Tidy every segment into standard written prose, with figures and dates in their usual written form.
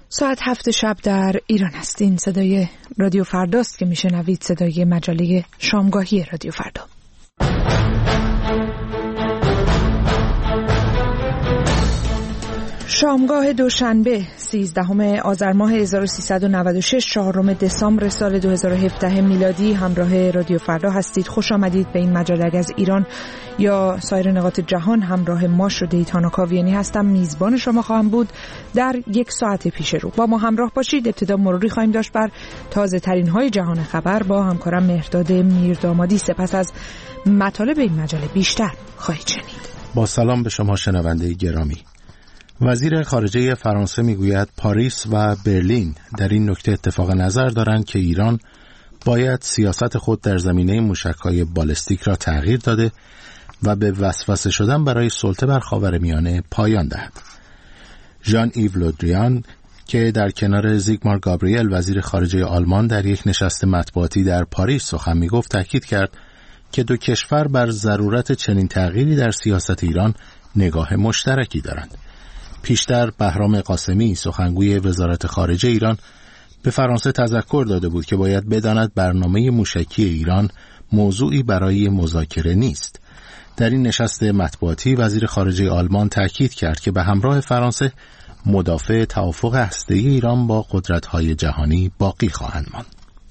ساعت 7 شب در ایران هستین. صدای رادیو فرداست که میشنوید، صدای مجله شامگاهی رادیو فردا. شامگاه دوشنبه 13 آذر ماه 1396 4 دسامبر سال 2017 میلادی همراه رادیو فردا هستید. خوش آمدید به این مجله. اگر از ایران یا سایر نقاط جهان همراه ما شدید، تانا کاویانی هستم، میزبان شما خواهم بود در یک ساعت پیش رو. با ما همراه باشید. ابتدا مروری خواهیم داشت بر تازه ترین های جهان خبر با همکارم مهرداد میردامادی. سپس از مطالب این مجله بیشتر خواهید شنید. با سلام به شما شنونده گرامی. وزیر خارجه فرانسه میگوید پاریس و برلین در این نکته اتفاق نظر دارند که ایران باید سیاست خود در زمینه موشک‌های بالستیک را تغییر داده و به وسوسه شدن برای سلطه بر خاورمیانه پایان دهد. ژان ایو لودریان که در کنار زیگمار گابریل وزیر خارجه آلمان در یک نشست مطبوعاتی در پاریس سخن میگفت، تاکید کرد که دو کشور بر ضرورت چنین تغییری در سیاست ایران نگاه مشترکی دارند. پیشتر بهرام قاسمی سخنگوی وزارت خارجه ایران به فرانسه تذکر داده بود که باید بداند برنامه موشکی ایران موضوعی برای مذاکره نیست. در این نشست مطبوعاتی وزیر خارجه آلمان تاکید کرد که به همراه فرانسه مدافع توافق هسته‌ای ایران با قدرت‌های جهانی باقی خواهند ماند.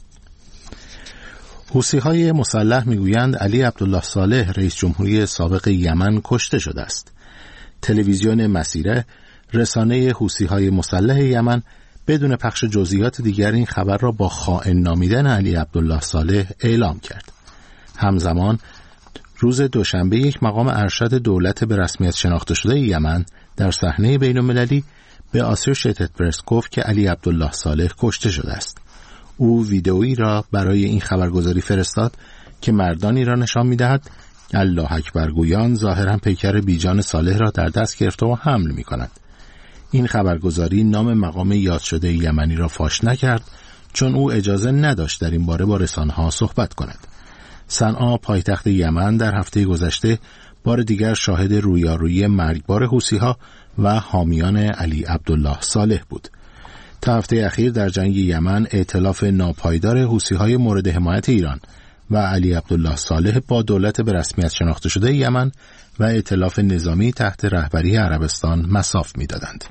حوثی‌های مسلح میگویند علی عبدالله صالح رئیس جمهوری سابق یمن کشته شده است. تلویزیون مسیره، رسانه حوثی‌های مسلح یمن، بدون پخش جزئیات دیگر این خبر را با خائن نامیدن علی عبدالله صالح اعلام کرد. همزمان روز دوشنبه یک مقام ارشد دولت به رسمیت شناخته شده یمن در صحنه بین‌المللی به آسوشیتد پرس گفت که علی عبدالله صالح کشته شده است. او ویدئویی را برای این خبرگزاری فرستاد که مردانی را نشان می‌دهد الله اکبر گویان ظاهراً پیکر بیجان صالح را در دست گرفته و حمل می‌کند. این خبرگزاری نام مقام یاد شده یمنی را فاش نکرد چون او اجازه نداشت در این باره با رسانه‌ها صحبت کند. صنعا پایتخت یمن در هفته گذشته بار دیگر شاهد رویارویی مرگبار حوثی‌ها و حامیان علی عبدالله صالح بود. تا هفته اخیر در جنگ یمن ائتلاف ناپایدار حوثی‌های مورد حمایت ایران و علی عبدالله صالح با دولت به رسمیت شناخته شده یمن و ائتلاف نظامی تحت رهبری عربستان مصاف می‌دادند.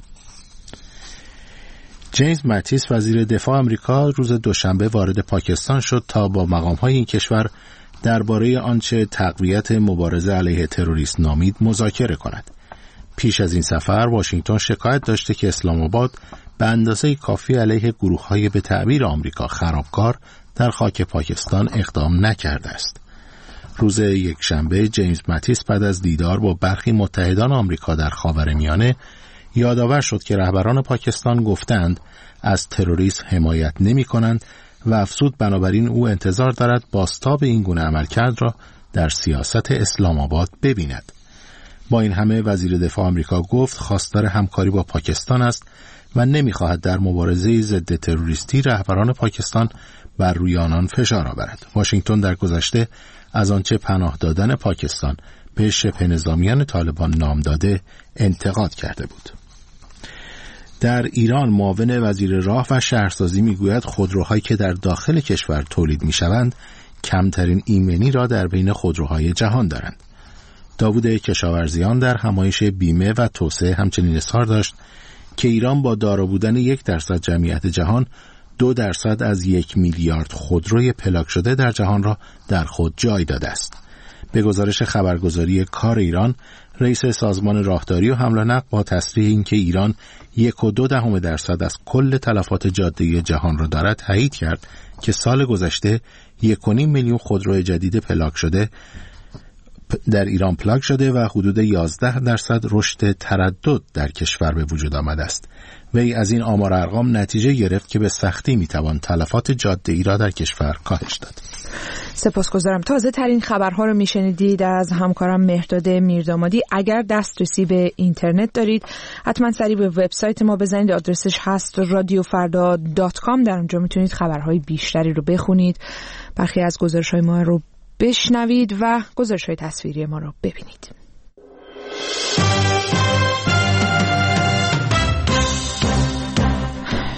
جیمز ماتیس وزیر دفاع آمریکا روز دوشنبه وارد پاکستان شد تا با مقام‌های این کشور درباره آنچه تقویت مبارزه علیه تروریسم نامید مذاکره کند. پیش از این سفر واشنگتن شکایت داشته که اسلام آباد به اندازه کافی علیه گروه‌های به تعبیر آمریکا خرابکار در خاک پاکستان اقدام نکرده است. روز یکشنبه جیمز ماتیس بعد از دیدار با برخی متحدان آمریکا در خاورمیانه یادآور شد که رهبران پاکستان گفتند از تروریسم حمایت نمی‌کنند و افزود بنابراین او انتظار دارد بازتاب این گونه عملکرد را در سیاست اسلام آباد ببیند. با این همه وزیر دفاع آمریکا گفت خواستار همکاری با پاکستان است و نمی‌خواهد در مبارزه ضد تروریستی رهبران پاکستان بر روی آنان فشار آورد. واشنگتن در گذشته از آنچه پناه دادن پاکستان به شبه نظامیان طالبان نام داده انتقاد کرده بود. در ایران معاون وزیر راه و شهرسازی میگوید خودروهایی که در داخل کشور تولید میشوند کمترین ایمنی را در بین خودروهای جهان دارند. داوود کشاورزیان در همایش بیمه و توسعه همچنین اظهار داشت که ایران با دارا بودن 1% جمعیت جهان 2% از 1 میلیارد خودروی پلاک شده در جهان را در خود جای داده است. به گزارش خبرگزاری کار ایران، رئیس سازمان راهداری و حمل و نقل با تصریح اینکه ایران 1.2% از کل تلفات جاده‌ای جهان را دارد تایید کرد که سال گذشته 1.5 میلیون خودرو جدید پلاک شده در ایران پلاک شده و حدود 11% رشد تردد در کشور به وجود آمده است. وی از این آمار ارقام نتیجه گرفت که به سختی میتوان تلفات جاده‌ای را در کشور کاهش داد. سپاسگزارم. تازه ترین خبرها رو میشنیدید از همکارم مهرداد میردامادی. اگر دسترسی به اینترنت دارید حتما سریع به وبسایت ما بزنید. آدرسش هست radiofarda.com. در اونجا میتونید خبرهای بیشتری رو بخونید، برخی از گزارش‌های ما رو بشنوید و گزارش‌های تصویری ما رو ببینید.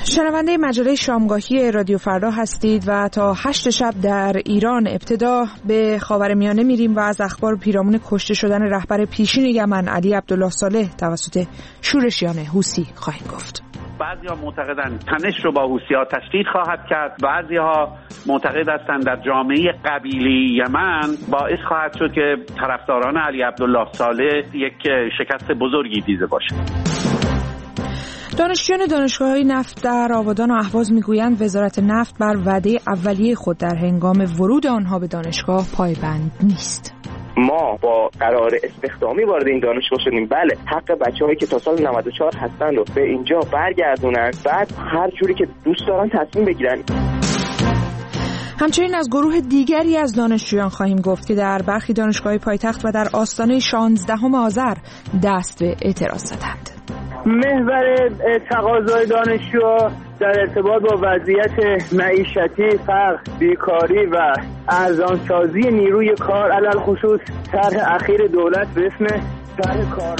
شنونده مجله شامگاهی رادیو فردا هستید و تا 8 شب در ایران ابتدا به خاورمیانه میریم و از اخبار پیرامون کشته شدن رهبر پیشین یمن علی عبدالله صالح توسط شورشیان حوثی خواهیم گفت. بعضی‌ها معتقدند تنش رو با حوثی‌ها تشدید خواهد کرد، بعضی‌ها معتقد هستند در جامعه قبیلی یمن باعث خواهد شد که طرفداران علی عبدالله صالح یک شکست بزرگی دیده باشند. دانشجویان دانشگاه‌های نفت در آبادان و اهواز میگویند وزارت نفت بر وعده اولیه خود در هنگام ورود آنها به دانشگاه پایبند نیست. ما با قرار استخدامی وارد این دانشگاه شدیم، بله حق بچه‌هایی که تا سال 94 هستند رو به اینجا برگردونن، بعد هر جوری که دوست دارن تصمیم بگیرن. همچنین از گروه دیگری از دانشجویان خواهیم گفت که در برخی دانشگاه‌های پایتخت و در آستانه 16 آذر دست به اعتراض زدند. محور تقاضای دانشجوها در ارتباط با وضعیت معیشتی، فقر، بیکاری و ارزانسازی نیروی کار، علل خصوص طرح اخیر دولت به اسم طرح کار.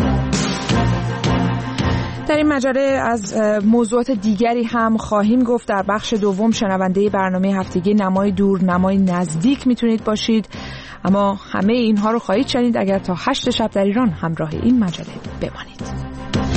در این مجله از موضوعات دیگری هم خواهیم گفت. در بخش دوم شنونده برنامه هفتگی نمای دور نمای نزدیک میتونید باشید، اما همه اینها رو خواهید شنید اگر تا 8 شب در ایران همراه این مجله بمانید.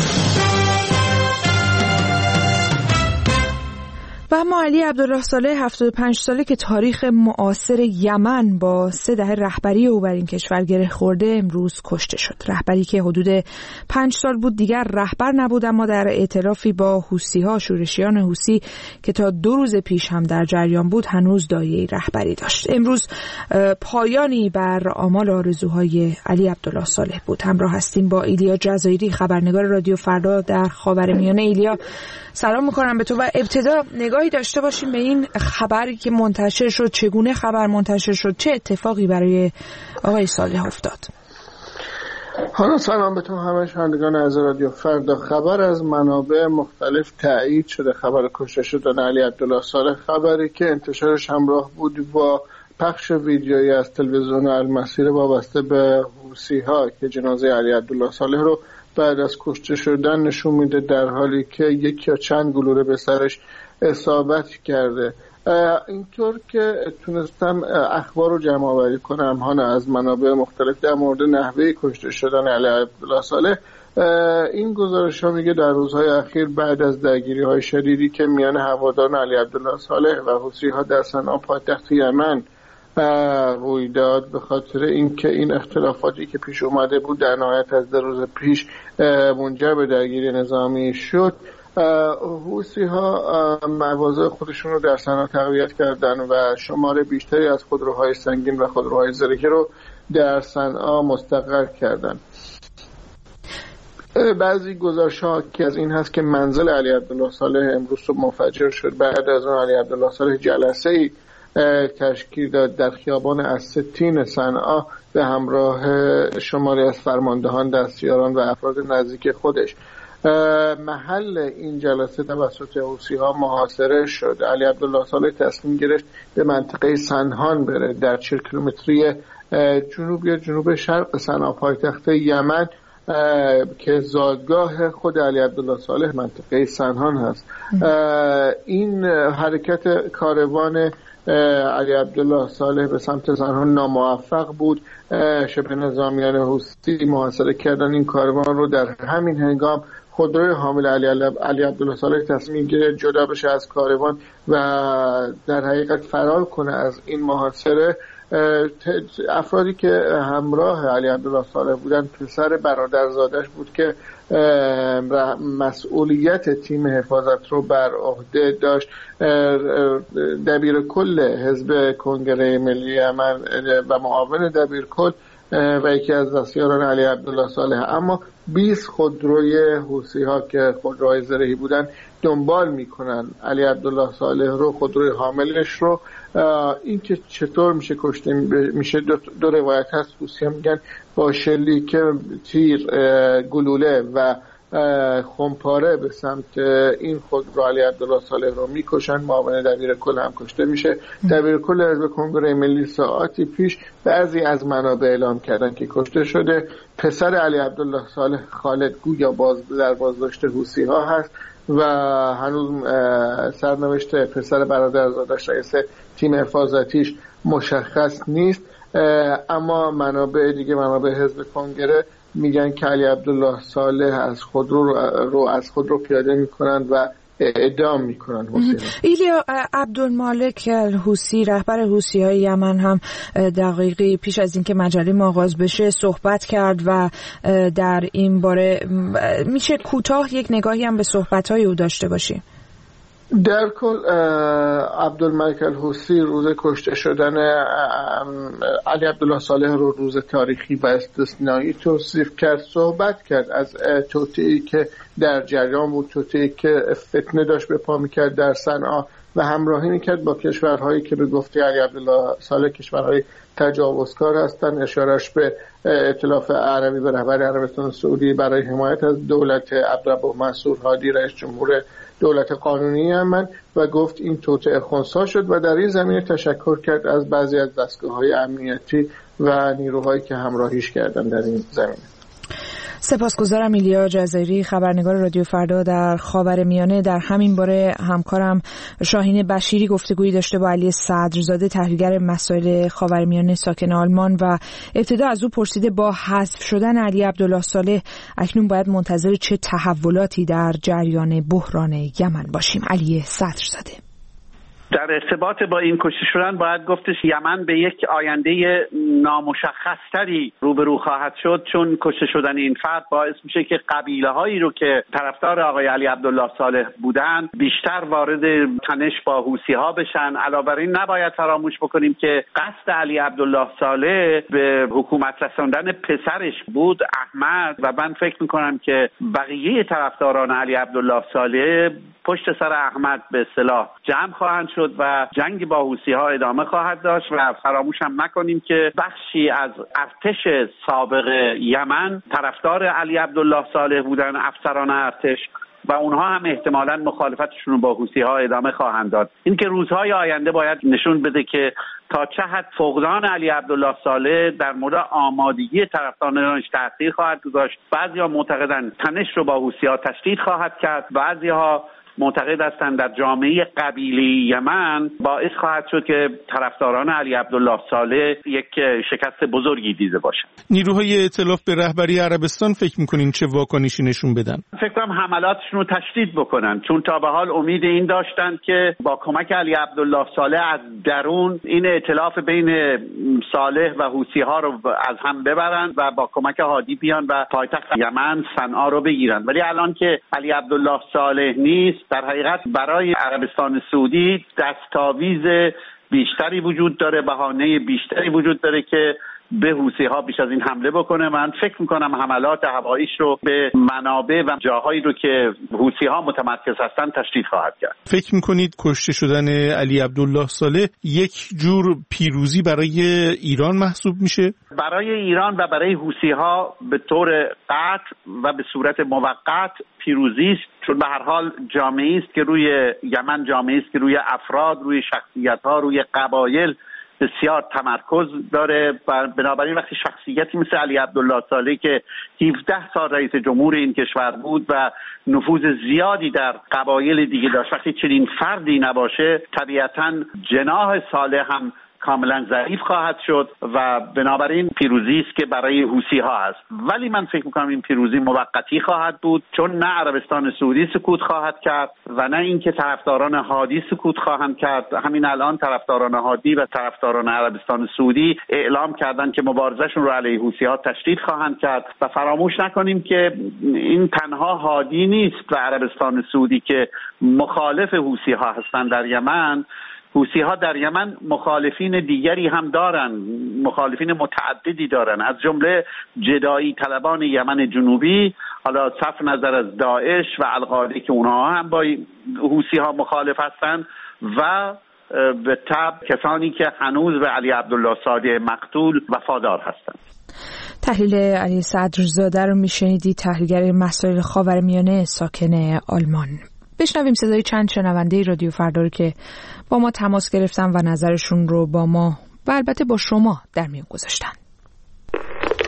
و اما علی عبدالله صالح 75 ساله که تاریخ معاصر یمن با 3 دهه رهبری او بر این کشور گره خورده امروز کشته شد. رهبری که حدود 5 سال بود دیگر رهبر نبود، اما در ائتلافی با حوثی‌ها، شورشیان حوثی که تا 2 روز پیش هم در جریان بود، هنوز دایره رهبری داشت. امروز پایانی بر آمال آرزوهای علی عبدالله صالح بود. همراه هستیم با ایلیا جزایری، خبرنگار رادیو فردا در خاورمیانه. ایلیا، سلام میکنم به تو و ابتدا نگاهی داشته باشیم به این خبری که منتشر شد. چگونه خبر منتشر شد؟ چه اتفاقی برای آقای صالح افتاد؟ حالا سلام به تو همه شنوندگان از رادیو فردا. خبر از منابع مختلف تایید شده، خبر کشته شدن علی عبدالله صالح، خبری که انتشارش همراه بود با پخش ویدیویی از تلویزیون المسیر وابسته به حوثی‌ها که جنازه علی عبدالله صالح رو بعد از کشته شدن نشون میده، در حالی که یک یا چند گلوله به سرش اصابت کرده. اینطور که تونستم اخبار رو جمع آوری کنم از منابع مختلف در مورد نحوه کشته شدن علی عبدالله صالح، این گزارش ها میگه در روزهای اخیر بعد از درگیری های شدیدی که میان هواداران علی عبدالله صالح و حوثی‌ها در صنعا پایتخت یمن روی داد، به خاطر اینکه این اختلافاتی که پیش اومده بود در نهایت از 2 روز پیش منجر به درگیری نظامی شد، حوثی‌ها مواضع خودشون رو در صنعا تقویت کردن و شمار بیشتری از خودروهای سنگین و خودروهای زرهی رو در صنعا مستقر کردن. بعضی گزارش‌ها که از این هست که منزل علی عبدالله صالح امروز صبح منفجر شد. بعد از اون علی عبدالله صالح جلسه‌ای تشکیل داد در خیابان الستین صنعا به همراه شماری از فرماندهان، دستیاران و افراد نزدیک خودش. محل این جلسه توسط حوثی‌ها محاصره شد. علی عبدالله صالح تصمیم گرفت به منطقه سنهان بره، در 40 کیلومتری جنوب شرق صنعا پایتخت یمن که زادگاه خود علی عبدالله صالح منطقه سنهان هست. این حرکت کاروان علی عبدالله صالح به سمت سنهان ناموفق بود. شبه نظامیان حوثی محاصره کردن این کاروان رو. در همین هنگام خودروی حامل علی عبدالله صالح تصمیم گرفت جدا بشه از کاروان و در حقیقت فرار کنه از این محاصره. افرادی که همراه علی عبدالله صالح بودن، پسر برادرزادش بود که مسئولیت تیم حفاظت رو بر عهده داشت، دبیر کل حزب کنگره ملی یمن و معاون دبیر کل و یکی از دستیاران علی عبدالله صالح. اما 20 خودروی حوثی‌ها که خودروهای زرهی بودن دنبال میکنن علی عبدالله صالح رو، خودروی حاملش رو. این که چطور میشه کشته میشه، دو روایت هست. حوثی‌ها میگن با شلیک تیر، گلوله و خمپاره به سمت این خودرو علی عبدالله صالح رو میکشن. معاون دبیر کل هم کشته میشه. دبیر کل حزب کنگره ملی ساعتی پیش بعضی از منابع اعلام کردن که کشته شده. پسر علی عبدالله صالح خالد گویا در بازداشت حوثی‌ها هست و هنوز سرنوشت پسر برادرزادش رئیس تیم حفاظتیش مشخص نیست. اما منابع حزب کنگره میگن که علی عبدالله صالح از خود رو پیاده میکنند و اعدام میکنن حسین. ایلیا، عبدالمالک الحوثی رهبر حوثی‌های یمن هم دقیقی پیش از اینکه مجله ما آغاز بشه صحبت کرد و در این باره میشه کوتاه یک نگاهی هم به صحبت‌های او داشته باشیم؟ در کل عبدالملک الحوثی روز کشته شدن علی عبدالله صالح رو روز تاریخی و استثنایی توصیف کرد. صحبت کرد از توطئه‌ای که در جریان بود، توطئه‌ای که فتنه داشت به پا می‌کرد در صنعا و همراهی می‌کرد با کشورهایی که به گفته علی عبدالله صالح کشورهای تجاوزکار هستند. اشارش به ائتلاف عربی به رهبری عربستان سعودی برای حمایت از دولت عبدالرب منصور هادی رئیس جمهور دولت قانونی یمن و گفت این توطئه خنثی شد و در این زمینه تشکر کرد از بعضی از دستگاه‌های امنیتی و نیروهایی که همراهیش کردن در این زمینه. سپاسگزارم. ایلیا جزایری، خبرنگار رادیو فردا در خاورمیانه. در همین باره همکارم شاهین بشیری گفتگویی داشته با علی صدرزاده، تحلیلگر مسائل خاورمیانه ساکن آلمان، و ابتدا از او پرسیده با حذف شدن علی عبدالله صالح اکنون باید منتظر چه تحولاتی در جریان بحران یمن باشیم؟ علی صدرزاده: در ارتباط با این کشته شدن باید گفتش یمن به یک آینده نامشخصتری روبرو خواهد شد، چون کشته شدن این فرد باعث میشه که قبیله هایی رو که طرفدار آقای علی عبدالله صالح بودن بیشتر وارد تنش با حوثی ها بشن. علاوه بر این نباید فراموش بکنیم که قصد علی عبدالله صالح به حکومت رساندن پسرش بود، احمد، و من فکر میکنم که بقیه طرفداران علی عبدالله صالح پشت سر احمد به اصطلاح جمع خواهند شد و جنگ با حوثی‌ها ادامه خواهد داشت. و فراموش هم نکنیم که بخشی از ارتش سابق یمن طرفدار علی عبدالله صالح بودن، افسران ارتش، و اونها هم احتمالاً مخالفتشون رو با حوثی‌ها ادامه خواهند داد. این که روزهای آینده باید نشون بده که تا چه حد فقدان علی عبدالله صالح در مورد آمادگی طرفدارانش تاثیر خواهد گذاشت. بعضی‌ها معتقدن تنش رو با حوثی‌ها تشدید خواهد کرد، بعضی‌ها معتقد هستند در جامعه قبیلی یمن باعث خواهد شد که طرفداران علی عبدالله صالح یک شکست بزرگی دیده باشند. نیروهای ائتلاف به رهبری عربستان فکر می‌کنین چه واکنشی نشون بدن؟ فکر کنم حملاتشون رو تشدید بکنن، چون تا به حال امید این داشتن که با کمک علی عبدالله صالح از درون این ائتلاف بین صالح و حوثی‌ها رو از هم ببرن و با کمک هادی بیان و پایتخت یمن صنعا رو بگیرن. ولی الان که علی عبدالله صالح نیست، در حقیقت برای عربستان سعودی دستاویز بیشتری وجود داره، بهانه بیشتری وجود داره که به حوثی‌ها بیش از این حمله بکنه. من فکر می‌کنم حملات هواییش رو به منابع و جاهایی رو که حوثی‌ها متمرکز هستن تشدید خواهد کرد. فکر می‌کنید کشته شدن علی عبدالله صالح یک جور پیروزی برای ایران محسوب میشه؟ برای ایران و برای حوثی‌ها به طور قطع و به صورت موقت پیروزی است، چون به هر حال جامعه‌ای است که روی یمن، جامعه‌ای است که روی افراد، روی شخصیت‌ها، روی قبایل بسیار تمرکز داره. بنابراین وقتی شخصیتی مثل علی عبدالله صالح که 17 سال رئیس جمهور این کشور بود و نفوذ زیادی در قبایل دیگه داشت، وقتی چنین فردی نباشه طبیعتاً جناح صالح هم کاملا ضعیف خواهد شد و بنابراین پیروزی است که برای حوثی‌ها هست. ولی من فکر می‌کنم این پیروزی موقتی خواهد بود، چون نه عربستان سعودی سکوت خواهد کرد و نه اینکه طرفداران هادی سکوت خواهند کرد. همین الان طرفداران هادی و طرفداران عربستان سعودی اعلام کردن که مبارزهشون رو علیه حوثی‌ها تشدید خواهند کرد. و فراموش نکنیم که این تنها هادی نیست و عربستان سعودی که مخالف حوثی‌ها هستند در یمن. حوثی‌ها در یمن مخالفین دیگری هم دارن، مخالفین متعددی دارن، از جمله جدایی طلبان یمن جنوبی، حالا صرف نظر از داعش و القاعده که اونها هم با حوثی‌ها مخالف هستن، و به تبع کسانی که هنوز به علی عبدالله صالح مقتول وفادار هستند. تحلیل علی صدرزاده رو میشنیدی، تحلیلگر مسائل خاورمیانه ساکن آلمان. بشنویم صدای چند شنونده رادیو فردا رو که با ما تماس گرفتن و نظرشون رو با ما و البته با شما در میون گذاشتن.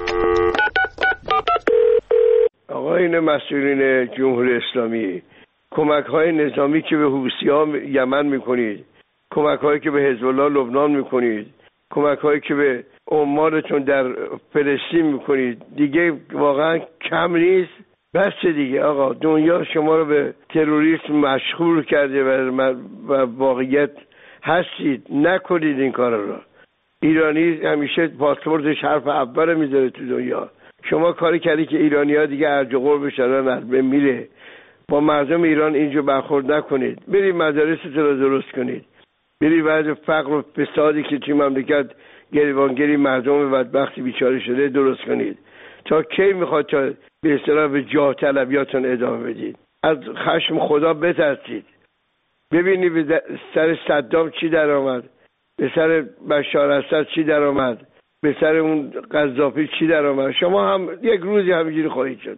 آقایان مسئولین جمهوری اسلامی، کمک‌های نظامی که به حوثی‌ها یمن می‌کنید، کمک‌هایی که به حزب الله لبنان می‌کنید، کمک‌هایی که به عمالتون در فلسطین می‌کنید، دیگه واقعا کم نیست. بس دیگه آقا، دنیا شما رو به تروریسم مشغول کرده و واقعیت هستید. نکنید این کارا رو. ایرانی همیشه پاسپورتش حرف اول میذاره تو دنیا. شما کاری کردی که ایرانی‌ها دیگه ارج و قرب شدن از بین میره. با مردم ایران اینجا برخورد نکنید. برید مدارستون رو درست کنید. برید وضع فقر و فسادی که توی مملکت گریبانگری مردم بدبختی بیچاره شده درست کنید. تا کی میخواد تا به اصطلاح به جاه طلبیاتون ادامه بدید؟ از خشم خدا بترسید. ببینید به سر صدام چی در آمد، به سر بشار اسد چی در آمد، به سر اون قذافی چی در آمد. شما هم یک روزی همینجوری خواهید شد.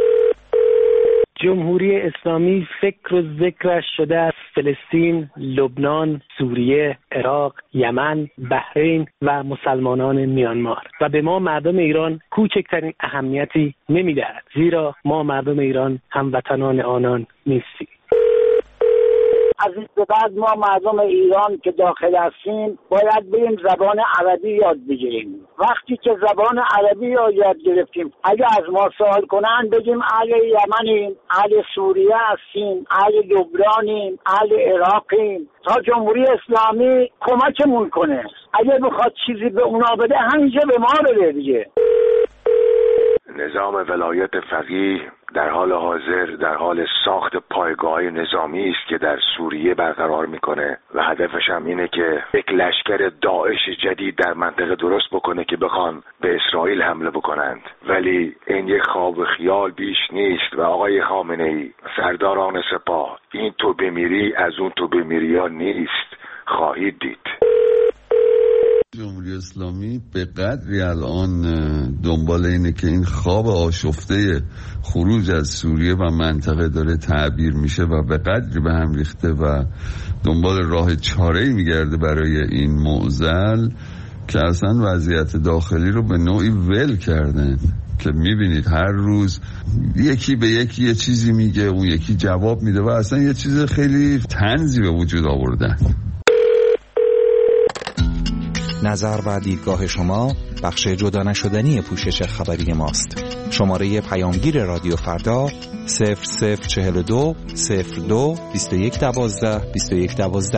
جمهوری اسلامی فکر و ذکرش شده از فلسطین، لبنان، سوریه، عراق، یمن، بحرین و مسلمانان میانمار و به ما مردم ایران کوچکترین اهمیتی نمیدهد، زیرا ما مردم ایران هموطنان آنان نیستیم. از این به بعد ما مردم ایران که داخل هستیم باید بریم زبان عربی یاد بگیریم. وقتی که زبان عربی رو یاد گرفتیم، اگه از ما سوال کنن بگیم اهل یمنیم، اهل سوریه هستیم، اهل لبنانیم، اهل عراقیم، تا جمهوری اسلامی کمکمون کنه. اگه بخواد چیزی به اونا بده همینجا به ما بده دیگه. نظام ولایت فقیه در حال حاضر در حال ساخت پایگاه نظامی است که در سوریه برقرار میکنه و هدفش هم اینه که یک لشکر داعش جدید در منطقه درست بکنه که بخوان به اسرائیل حمله بکنند. ولی این یک خواب خیال بیش نیست و آقای خامنه‌ای، سرداران سپاه، این تو بمیری از اون تو بمیری ها نیست، خواهید دید. جمهوری اسلامی به قدری الان دنبال اینه که این خواب آشفته خروج از سوریه و منطقه داره تعبیر میشه و به قدری به هم ریخته و دنبال راه چاره‌ای میگرده برای این معضل که اصلا وضعیت داخلی رو به نوعی ول کردن که میبینید هر روز یکی به یکی یه چیزی میگه، اون یکی جواب میده و اصلا یه چیز خیلی طنزی به وجود آوردن. نظر و دیدگاه شما بخش جدا نشدنی پوشش خبری ماست. شماره پیامگیر رادیو فردا 0042 02 2112 2112.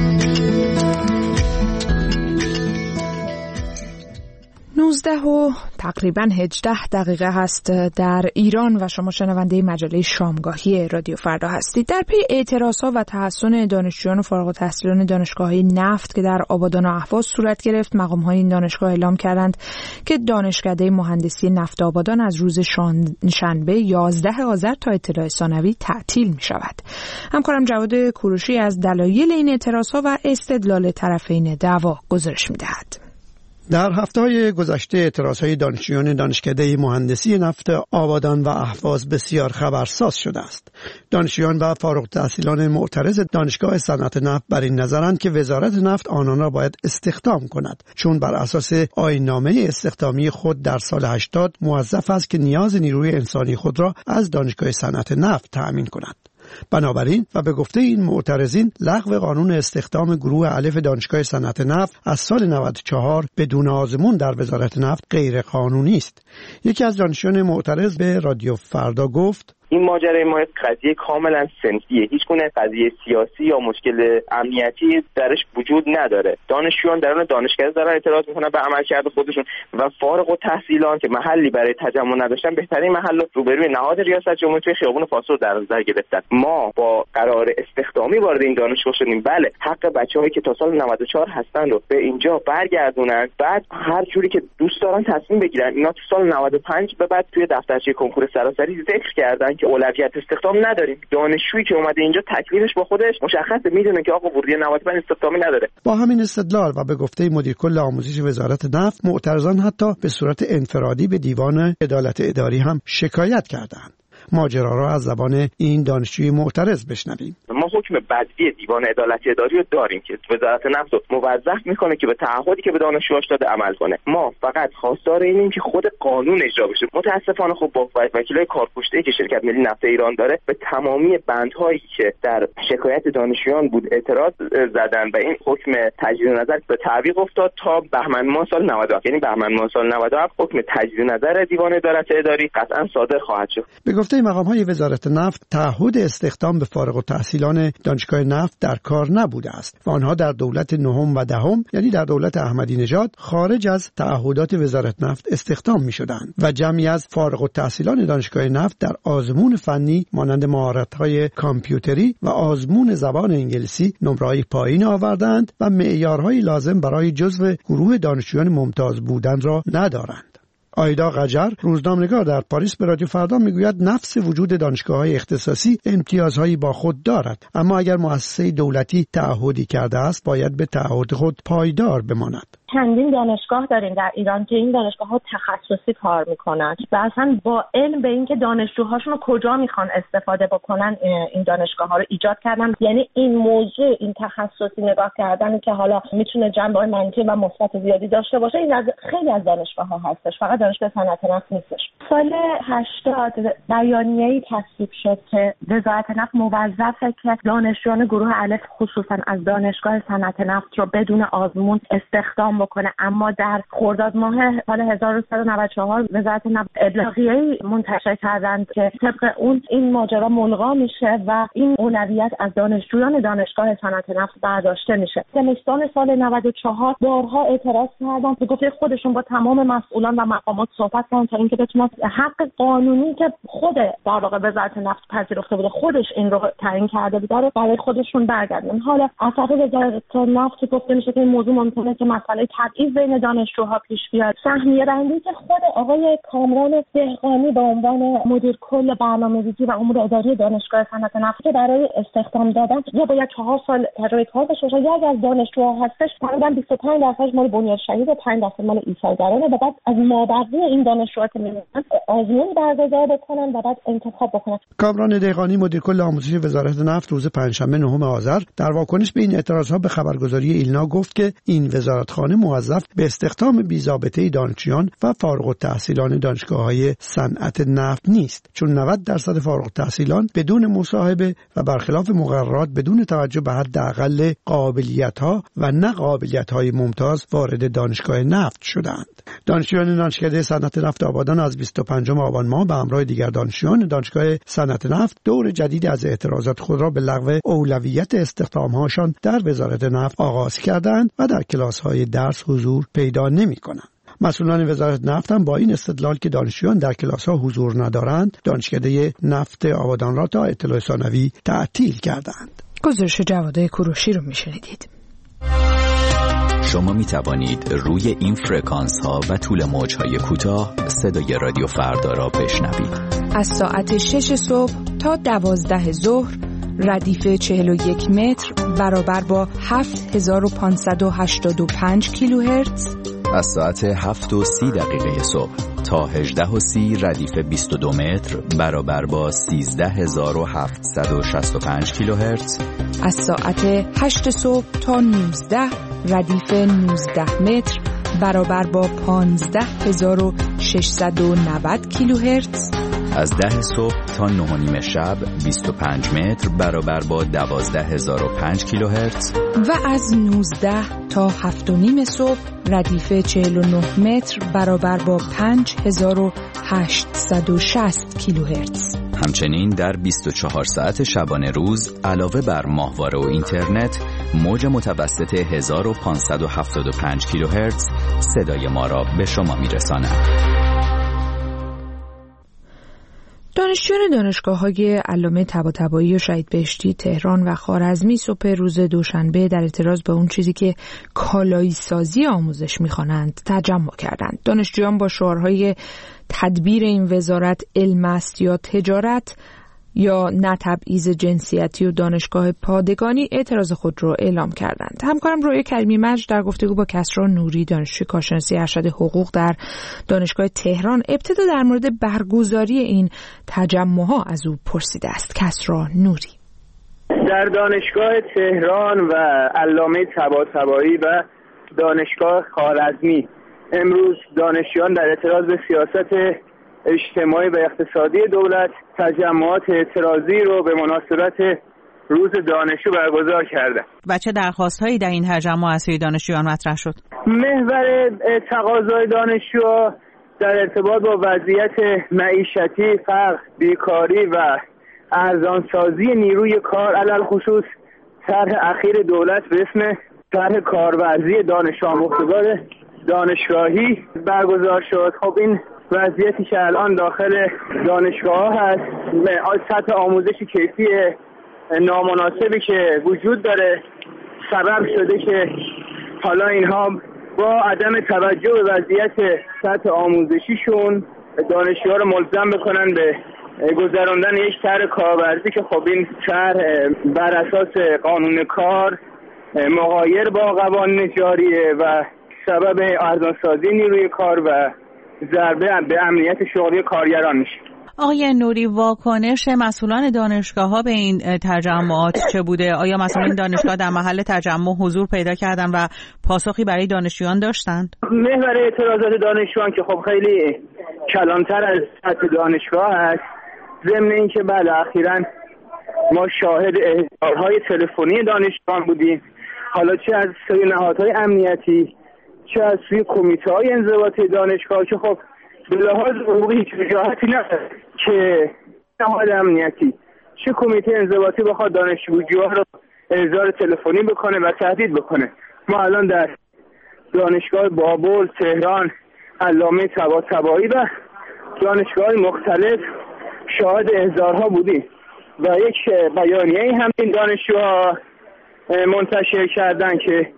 19 و تقریباً 18 دقیقه هست در ایران و شما شنونده مجله شامگاهی رادیو فردا هستید. در پی اعتراضها و تحصن دانشجویان و فارغ التحصیلان دانشگاه‌های نفت که در آبادان و اهواز صورت گرفت، مقام‌های این دانشگاه اعلام کردند که دانشکده مهندسی نفت آبادان از روز شنبه 11 آذر تا اطلاع ثانوی تعطیل می‌شود. همکارم جواد کوروشی از دلایل این اعتراضها و استدلال طرفین دعوا گزارش می‌دهد. در هفته‌های گذشته اعتراضهای دانشجویان دانشکده مهندسی نفت آبادان و اهواز بسیار خبرساز شده است. دانشجویان و فارغ التحصیلان معترض دانشگاه صنعت نفت بر این نظرند که وزارت نفت آنان را باید استخدام کند، چون بر اساس آیین‌نامه استخدامی خود در سال 80 موظف است که نیاز نیروی انسانی خود را از دانشگاه صنعت نفت تأمین کند. بنابراین و به گفته این معترضین لغو قانون استخدام گروه الف دانشگاه صنعت نفت از سال 94 بدون آزمون در وزارت نفت غیر قانونی است. یکی از دانشجویان معترض به رادیو فردا گفت: این ماجرای ما قضیه کاملا صنفیه، هیچ گونه قضیه سیاسی یا مشکل امنیتی درش وجود نداره. دانشجویان درون دانشکده دارن اعتراض میکنن به عملکرد خودشون و فارغ التحصیلان که محلی برای تجمع نداشتن بهترین محل رو روبروی نهاد ریاست جمهوری توی خیابون فاصل در نظر گرفتن. ما با قرار استخدامی وارد این دانشگاه شدیم. بله، حق بچه‌هایی که تا سال 94 هستن رو به اینجا برگردونن، بعد هر جوری که دوست دارن تصمیم بگیرن. اینا تو سال 95 به بعد توی دفترچه کنکور سراسری ذکر کردن که اولویت استخدام نداریم. دانشجویی که اومده اینجا تکلیفش با خودش مشخصه، میدونه که آقا ورودی 95 استخدامی نداره. با همین استدلال و به گفته مدیر کل آموزش وزارت نفت، معترضان حتی به صورت انفرادی به دیوان عدالت اداری هم شکایت کردند. ماجرا را از زبان این دانشجوی معترض بشنویم. ما حکم بدوی دیوان عدالت اداری رو داریم که وزارت نفت رو موظف میکنه که به تعهدی که به دانشجوهاش داده عمل کنه. ما فقط خواستار اینیم که خود قانون اجرا بشه. متاسفانه خب با وکیلای کارکشته‌ای که شرکت ملی نفت ایران داره به تمامی بندهایی که در شکایت دانشجویان بود اعتراض زدن و این حکم تجدید نظر به تعویق افتاد تا بهمن ماه سال 97. یعنی بهمن ماه سال 97 حکم تجدید نظر دیوان عدالت اداری قطعا صادر خواهد شد. به گفته مقام‌های وزارت نفت، تعهد استخدام به فارغ التحصیلان دانشگاه نفت در کار نبوده است و آنها در دولت نهم و دهم، یعنی در دولت احمدی نژاد، خارج از تعهدات وزارت نفت استخدام می‌شدند و جمعی از فارغ التحصیلان دانشگاه نفت در آزمون فنی مانند مهارت‌های کامپیوتری و آزمون زبان انگلیسی نمره‌های پایین آوردند و معیارهای لازم برای جزو گروه دانشجویان ممتاز بودن را ندارند. آیدا قجر، روزنامه‌نگار در پاریس، به رادیو فردا میگوید نفس وجود دانشگاه‌های اختصاصی امتیازهایی با خود دارد، اما اگر مؤسسه دولتی تعهدی کرده است باید به تعهد خود پایدار بماند. چندین دانشگاه داریم در ایران که این دانشگاه‌ها تخصصی کار میکنن و اصلا با علم به اینکه دانشجوهاشون رو کجا میخوان استفاده بکنن این دانشگاه‌ها رو ایجاد کردن. یعنی این موضوع، این تخصصی نگاه کردن که حالا میتونه جنبه‌های منفی و مثبت زیادی داشته باشه، این از خیلی از دانشگاه‌ها هستش، فقط دانشگاه صنعت نفت نیستش. سال 80 بیانیه‌ای تصویب شد که وزارت نفت موظفه که دانشجویان گروه الف خصوصا از دانشگاه صنعت نفت رو بدون آزمون استخدام بکنه، اما در خرداد ماه سال 1394 وزارت نفت ابلاغیه‌ای منتشر کردند که طبق اون این ماجرا ملغا میشه و این اولویت از دانشجویان دانشگاه صنعت نفت برداشته میشه. زمستان سال 94 بارها اعتراض کردن که گفته خودشون با تمام مسئولان و مقامات صحبت کردن تا اینکه بتونن حق قانونی که خود در واقع وزارت نفت پذیرفته بوده، خودش این رو تعیین کرده بود، رو برای خودشون برگردونن. حالا از طرف وزارت نفت گفته میشه که این موضوع ممکنه که مسئله تبعیض بین دانشجوها پیش بیاد. سهمیه بندی که خود آقای کامران دهقانی به عنوان مدیر کل برنامه‌ریزی و امور اداری دانشگاه صنعت نفت که برای استخدام دادن یا باید 4 سال تجربه کار داشته باشه، یا از دانشجوها هستش تقریبا 25% مال بنیاد شهید و 5% مال ایثارگران و بعد از مابقی این دانشجوها که میمونن آزمون برگزار بکنن و بعد انتخاب بکنن. کامران دهقانی مدیر کل آموزش وزارت نفت روز پنجشنبه 9 آذر در واکنش به این اعتراضها به خبرگزاری ایلنا گفت که این وزارتخانه موظف به استخدام بی‌ضابطه دانشجویان و فارغ التحصیلان دانشگاه‌های صنعت نفت نیست، چون 90% فارغ التحصیلان بدون مصاحبه و برخلاف مقررات بدون توجه به حداقل قابلیت‌ها و نه قابلیت‌های ممتاز وارد دانشگاه نفت شدند. دانشجویان دانشکده صنعت نفت آبادان از 25 آبان ماه به همراه دیگر دانشجویان دانشگاه صنعت نفت دور جدیدی از اعتراضات خود را به لغو اولویت استخدام‌هاشان در وزارت نفت آغاز کردند و در کلاس‌های درس حضور پیدا نمی‌کنند. مسئولان وزارت نفت هم با این استدلال که دانشجویان در کلاس‌ها حضور ندارند، دانشکده نفت آبادان را تا اطلاع ثانوی تعطیل کردند. گزارش جواد کوروشی رو میشنیدید. شما می توانید روی این فرکانس ها و طول موج های کوتاه صدای رادیو فردا را بشنوید. از ساعت 6 صبح تا 12 ظهر ردیف 41 متر برابر با 7585 کیلوهرتز. از ساعت 7:30 صبح تا 18:30 ردیف 22 متر برابر با 13765 کیلوهرتز. از ساعت 8 صبح تا 19 ردیف 19 متر برابر با 15690 کیلوهرتز. از 10 صبح تا 9:30 شب 25 متر برابر با 12005 کیلوهرتز. و از 19 تا 7:30 صبح ردیف 49 متر برابر با 5860 کیلوهرتز. همچنین در 24 ساعت شبانه روز علاوه بر ماهواره و اینترنت موج متوسط 1575 کیلوهرتز صدای ما را به شما میرساند. دانشجویان دانشگاه‌های علامه طباطبایی و شهید بهشتی تهران و خوارزمی صبح روز دوشنبه در اعتراض به اون چیزی که کالایی سازی آموزش می‌خوانند تجمع کردند. دانشجویان با شعارهای تدبیر این وزارت علم است یا تجارت یا نه تبعیض جنسیتی و دانشگاه پادگانی اعتراض خود را اعلام کردند. همکارم رویا کریمی مجد در گفتگو با کسری نوری دانشجوی کارشناسی ارشد حقوق در دانشگاه تهران ابتدا در مورد برگزاری این تجمع‌ها از او پرسیده است. کسری نوری: در دانشگاه تهران و علامه طباطبایی و دانشگاه خوارزمی امروز دانشجویان در اعتراض به سیاست اجتماعی و اقتصادی دولت تجمعات اعتراضی رو به مناسبت روز دانشجو برگزار کرده. و چه درخواست‌هایی در این تجمع از سوی دانشجویان مطرح شد؟ محور تقاضای دانشجوها در ارتباط با وضعیت معیشتی، فقر، بیکاری و ارزانسازی نیروی کار، علل خصوص طرح اخیر دولت به اسم طرح کارورزی دانش آموختگار دانشگاهی برگزار شد. خب این وضعیتی که الان داخل دانشگاه هست، سطح آموزش کیفی نامناسبی که وجود داره سبب شده که حالا اینها با عدم توجه به وضعیت سطح آموزشیشون دانشجوها رو ملزم بکنن به گذراندن یک طرح کارورزی که خب این طرح بر اساس قانون کار مغایر با قوانین جاریه و سبب ارزانسازی نیروی کار و ضربه به امنیت شغلی کارگران میشه. آقای نوری، واکنش مسئولان دانشگاه‌ها به این تجمعات چه بوده؟ آیا مسئولان دانشگاه در محل تجمع حضور پیدا کردن و پاسخی برای دانشجویان داشتند؟ محور اعتراضات دانشجویان که خب خیلی کلانتر از سطح دانشگاه هست، ضمن اینکه بله اخیراً ما شاهد احضارهای تلفنی دانشجویان بودیم، حالا چه از سوی نهادهای امنیتی چه از سوی کمیته‌های انضباطی دانشگاه که خب به لحاظ حقوقی هیچ وجاهتی نداره که نهاد امنیتی چه کمیته انضباطی بخواد دانشجوها رو احضار تلفنی بکنه و تهدید بکنه. ما الان در دانشگاه بابل، تهران، علامه طباطبایی و دانشگاه مختلف شاهد احضارها بودیم و یک بیانیه‌ای هم این دانشجوها منتشر کردن که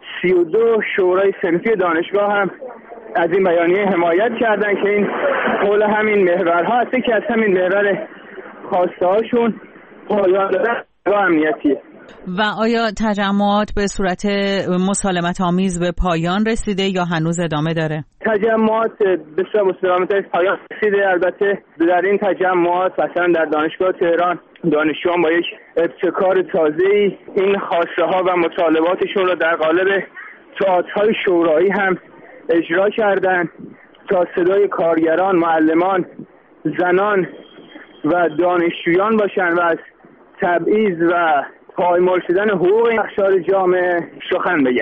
32 شورای صنفی دانشگاه هم از این بیانیه حمایت کردن که این حول همین محورها هسته که از همین محور خواسته هاشون پایان دادن و امنیتیه. و آیا تجمعات به صورت مسالمت آمیز به پایان رسیده یا هنوز ادامه داره؟ تجمعات به صورت مسالمت آمیز پایان رسیده. البته در این تجمعات مثلا در دانشگاه تهران دانشجویان با یک ابتکار تازه‌ای این خواسته ها و مطالباتشون رو در قالب تئاترهای شورایی هم اجرا کردن تا صدای کارگران، معلمان، زنان و دانشجویان باشن و از تبعیض و پایمال شدن حقوق اقشار جامعه سخن بگن.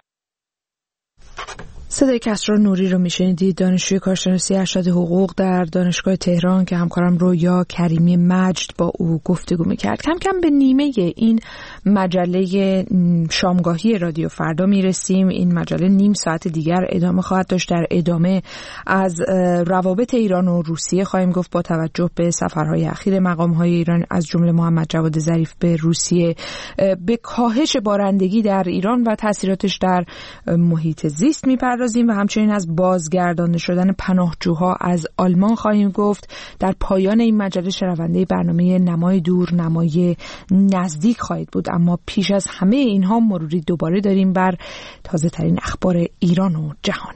صدای کسرا نوری رو میشنیدید، دانشجوی کارشناسی ارشد حقوق در دانشگاه تهران که همکارم رویا کریمی مجد با او گفتگو میکرد. کم کم به نیمه این مجله شامگاهی رادیو فردا میرسیم. این مجله نیم ساعت دیگر ادامه خواهد داشت. در ادامه از روابط ایران و روسیه خواهیم گفت با توجه به سفرهای اخیر مقامهای ایران از جمله محمد جواد ظریف به روسیه، به کاهش بارندگی در ایران و تاثیراتش در محیط زیست میپردازیم و همچنین از بازگردانده شدن پناهجوها از آلمان خواهیم گفت. در پایان این مجله شنونده برنامه نمای دور نمای نزدیک خواهید بود. اما پیش از همه اینها مروری دوباره داریم بر تازه ترین اخبار ایران و جهان.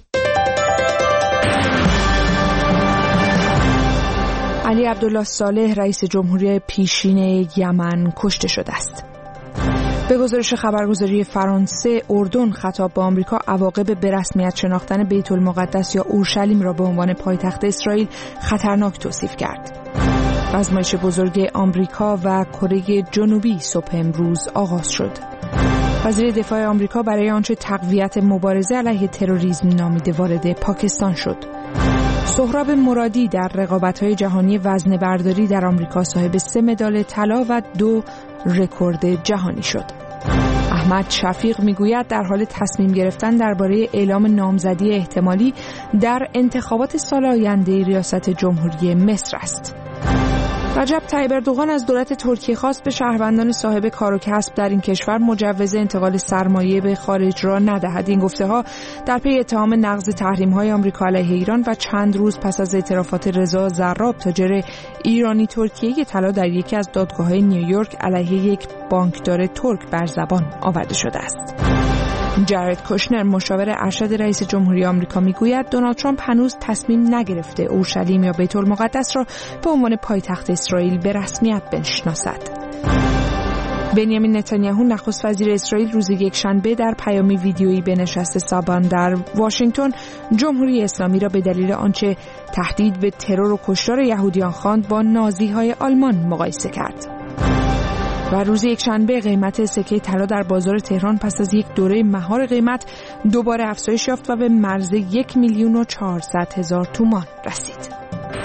علی عبدالله صالح رئیس جمهوری پیشین یمن کشته شده است. به گزارش خبرگزاری فرانسه، اردن خطاب به آمریکا عواقب به رسمیت شناختن بیت المقدس یا اورشلیم را به عنوان پایتخت اسرائیل خطرناک توصیف کرد. آزمایش بزرگ آمریکا و کره جنوبی صبح امروز آغاز شد. وزیر دفاع آمریکا برای آنچه تقویت مبارزه علیه تروریسم نامیده وارد پاکستان شد. سهراب مرادی در رقابت‌های جهانی وزنه‌برداری در آمریکا صاحب 3 مدال طلا و 2 رکورد جهانی شد. احمد شفیق میگوید در حال تصمیم گرفتن درباره اعلام نامزدی احتمالی در انتخابات سال آینده ریاست جمهوری مصر است. رجب طیب اردوغان از دولت ترکیه خواست به شهروندان صاحب کار و کسب در این کشور مجوز انتقال سرمایه به خارج را ندهد. این گفته‌ها در پی اتهام نقض تحریم‌های آمریکا علیه ایران و چند روز پس از اعترافات رضا زراب تاجر ایرانی ترکیه طلا در یکی از دادگاه‌های نیویورک علیه یک بانکدار ترک بر زبان آورده شده است. جارد کوشنر مشاور ارشد رئیس جمهوری آمریکا میگوید دونالد ترامپ هنوز تصمیم نگرفته اورشلیم یا بیت المقدس را به عنوان پایتخت اسرائیل به رسمیت بشناسد. بنیامین نتانیاهو نخست وزیر اسرائیل روز یکشنبه در پیامی ویدیویی به نشست سابان در واشنگتن جمهوری اسلامی را به دلیل آنچه تهدید به ترور و کشتار یهودیان خواند با نازی‌های آلمان مقایسه کرد. و روز یکشنبه قیمت سکه طلا در بازار تهران پس از یک دوره مهار قیمت دوباره افزایش یافت و به مرز 1,400,000 تومان رسید.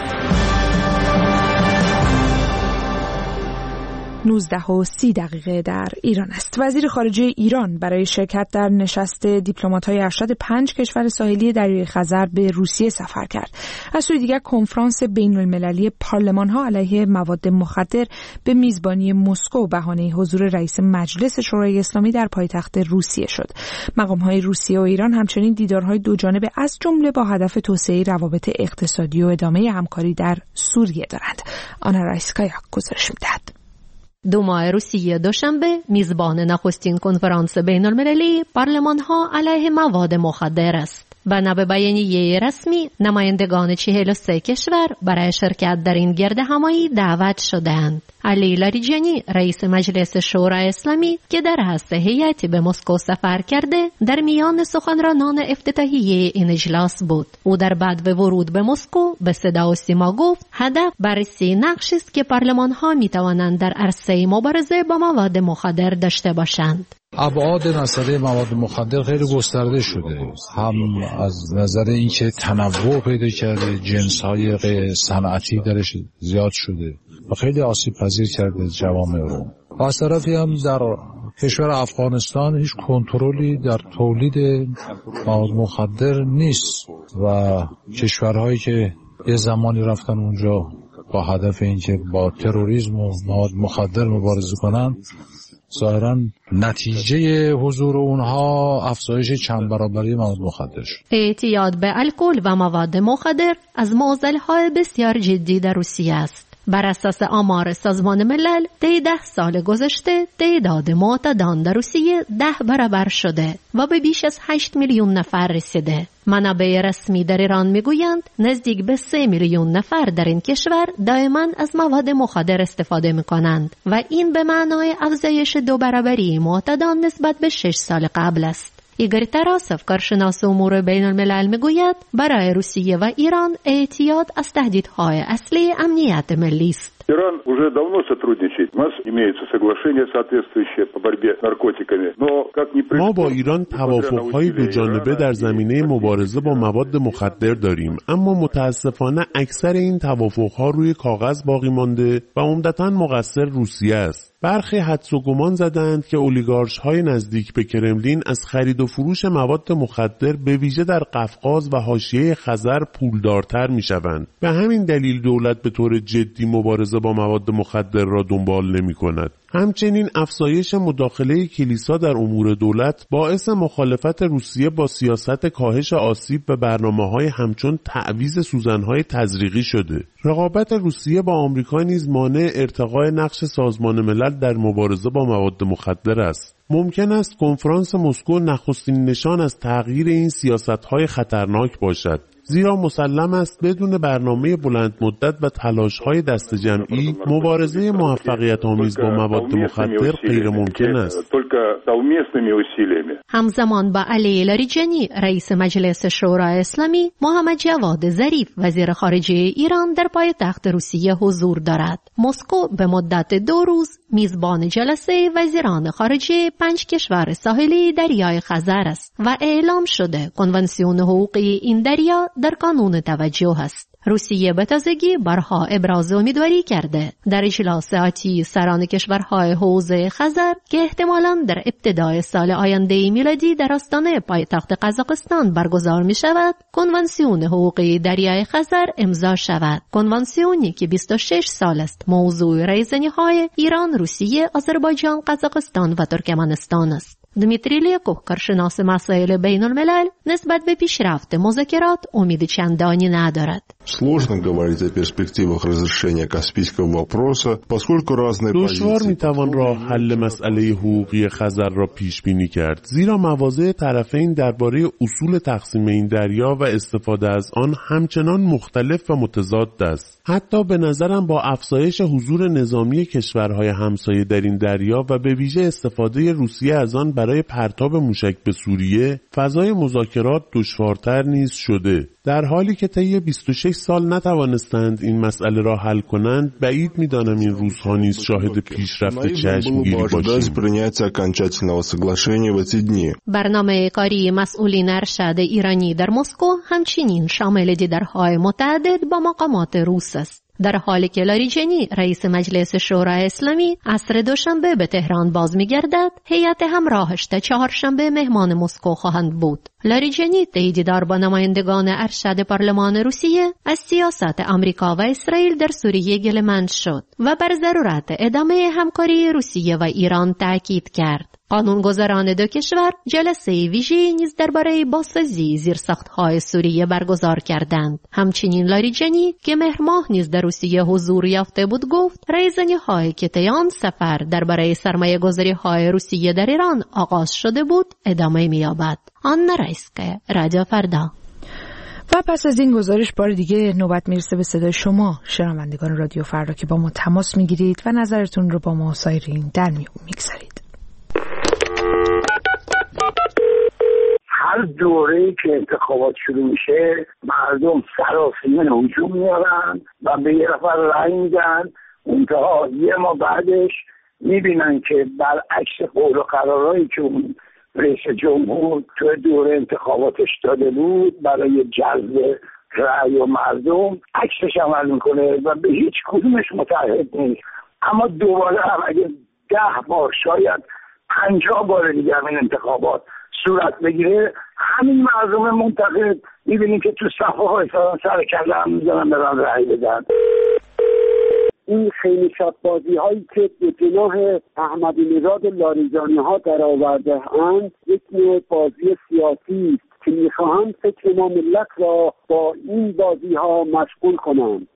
19:30 در ایران است. وزیر خارجه ایران برای شرکت در نشست دیپلمات‌های ارشد 5 کشور ساحلی دریای خزر به روسیه سفر کرد. از سوی دیگر کنفرانس بین‌المللی پارلمان‌ها علیه مواد مخدر به میزبانی مسکو بهانه حضور رئیس مجلس شورای اسلامی در پایتخت روسیه شد. مقام‌های روسیه و ایران همچنین دیدارهای دوجانبه از جمله با هدف توسعه روابط اقتصادی و ادامه همکاری در سوریه دارند. آنا رایسکایا گزارش می‌دهد. دوما روسیه دوشنبه میزبان نخستین کنفرانس بین‌المللی پارلمان‌ها علیه مواد مخدر است. بنا به بیانیه رسمی نمایندگان 43 کشور برای شرکت در این گردهمایی دعوت شدند. علی لاریجانی رئیس مجلس شورای اسلامی که در رأس هیئتی به مسکو سفر کرده در میان سخنرانان افتتاحیه این اجلاس بود. او در بعد ورود به مسکو به صدا و سیما گفت هدف بررسی نقشی است که پارلمان‌ها می‌توانند در عرصه مبارزه با مواد مخدر داشته باشند. ابعاد مسئله مواد مخدر خیلی گسترده شده، هم از نظر اینکه تنوع پیدا کرده، جنس‌های غیر صنعتی درش زیاد شده و خیلی آسیب پذیر کرده جوامع رو. از طرفی هم در کشور افغانستان هیچ کنترلی در تولید مواد مخدر نیست و کشورهایی که یه زمانی رفتن اونجا با هدف اینکه با تروریسم و مواد مخدر مبارزه کنن، ظاهراً نتیجه حضور اونها افزایش چند برابری مواد مخدر شد. اعتیاد به الکل و مواد مخدر از معضل‌های بسیار جدی در روسیه است. بر اساس آمار سازمان ملل طی 10 سال گذشته تعداد معتادان در روسیه 10 برابر شده و به بیش از 8 میلیون نفر رسیده. منابع رسمی در ایران میگویند نزدیک به 3 میلیون نفر در این کشور دائما از مواد مخدر استفاده میکنند و این به معنای افزایش 2 برابری معتادان نسبت به 6 سال قبل است. ایگور تراسوف کارشناس امور بین الملل میگوید برای روسیه و ایران اعتیاد از تهدیدهای اصلی امنیت ملی است. Иран уже давно сотрудничает. У нас имеется соглашение соответствующее по борьбе с наркотиками. Но как ни ما با ایران توافق‌های دوجانبه در زمینه مبارزه با مواد مخدر داریم، اما متاسفانه اکثر این توافق‌ها روی کاغذ باقی مانده و عمدتاً مقصر روسیه است. برخی حدس و گمان زدند که اولیگارش‌های نزدیک به کرملین از خرید و فروش مواد مخدر به ویژه در قفقاز و حاشیه خزر پولدارتر می‌شوند. به همین دلیل دولت به طور جدی مبارزه با مواد مخدر را دنبال نمی کند. همچنین افزایش مداخله کلیسا در امور دولت باعث مخالفت روسیه با سیاست کاهش آسیب به برنامه‌های همچون تعویض سوزن‌های تزریقی شده. رقابت روسیه با آمریکا نیز مانع ارتقای نقش سازمان ملل در مبارزه با مواد مخدر است. ممکن است کنفرانس مسکو نخستین نشان از تغییر این سیاست‌های خطرناک باشد. زیرا مسلم است بدون برنامه بلند مدت و تلاش‌های دست جمعی مبارزه موفقیت آمیز با مواد مخدر غیر ممکن است. همزمان با علی لاریجانی رئیس مجلس شورای اسلامی، محمد جواد ظریف وزیر خارجه ایران در پایتخت روسیه حضور دارد. مسکو به مدت 2 روز میزبان جلسه وزیران خارجه 5 کشور ساحلی دریای خزر است و اعلام شده کنوانسیون حقوقی این دریا در قانون توجه است. روسیه به تازگی بارها ابراز امیدواری کرده در اجلاس آتی سران کشورهای حوزه خزر که احتمالاً در ابتدای سال آینده میلادی در آستانه پایتخت قزاقستان برگزار می شود، کنوانسیون حقوقی دریای خزر امضا شود. کنوانسیونی که 26 سال است موضوع ریزنی‌های ایران، روسیه، آذربایجان، قزاقستان و ترکمنستان است. دمیتری لیکوف کارشناس مسائل بین الملل نسبت به پیشرفت مذاکرات امید چندانی ندارد. Сложно говорить о перспективах разрешения Каспийского вопроса, поскольку разные دشوار میتوان راه حل مسئله حقوقی خزر را پیش بینی کرد، زیرا مواضع طرفین درباره اصول تقسیم این دریا و استفاده از آن همچنان مختلف و متضاد است. حتی به نظرم با افزایش حضور نظامی کشورهای همسایه در این دریا و به ویژه استفاده روسیه از آن برای پرتاب موشک به سوریه، فضای مذاکرات دشوارتر نیز شده. در حالی که طی 26 سال نتوانستند این مسئله را حل کنند، بعید می‌دانم این روزها نیز شاهد پیشرفت چشمگیری باشیم. برنامه کاری مسئولین ارشد ایرانی در مسکو همچنین شامل دیدارهای متعدد با مقامات روس است. در حالی که لاریجانی رئیس مجلس شورای اسلامی عصر دوشنبه به تهران باز می‌گردد، هیئت همراهش تا چهارشنبه مهمان مسکو خواهند بود. لاریجانی طی دیدار با نمایندگان ارشد پارلمان روسیه از سیاست آمریکا و اسرائیل در سوریه گله‌مند شد و بر ضرورت ادامه همکاری روسیه و ایران تاکید کرد. قانونگذاران دو کشور جلسه ویژه‌ای نیز درباره بازسازی زیرساخت‌های سوریه برگزار کردند. همچنین لاریجانی که مهر ماه نیز در روسیه حضور یافته بود گفت رایزنی‌هایی که طی آن سفر درباره سرمایه‌گذاری‌های روسیه در ایران آغاز شده بود ادامه می‌یابد. آنا رایسکا، رادیو فردا. و پس از این گزارش بار دیگه نوبت میرسه به صدای شما شنوندگان رادیو فردا که با ما تماس میگیرید و نظرتون رو با ما سایرین در میون میگذارید. هر دوره‌ای که انتخابات شروع میشه مردم سراسیمه هجوم میارن و به یه نفر رأی میدن، اونجا یه ما بعدش میبینن که برعکس قول و قرارهایی که اون رئیس جمهور توی دوره انتخاباتش داده بود برای جلب رأی و مردم عکسش عمل میکنه و به هیچ کدومش متعهد نیست. اما دوباره هم اگه 10 بار شاید 50 بار دیگه همین انتخابات صورت بگیره، همین مردم منتقد میبینیم که تو صفحه های سر کله هم میزنن برن رأی بدن. این خیلی شبازی هایی که به جناح احمدی نژاد لاریجانی ها در آورده اند یک نوع بازی سیاسی است که میخواهند فکر ما ملت را با این بازی ها مشغول کنند.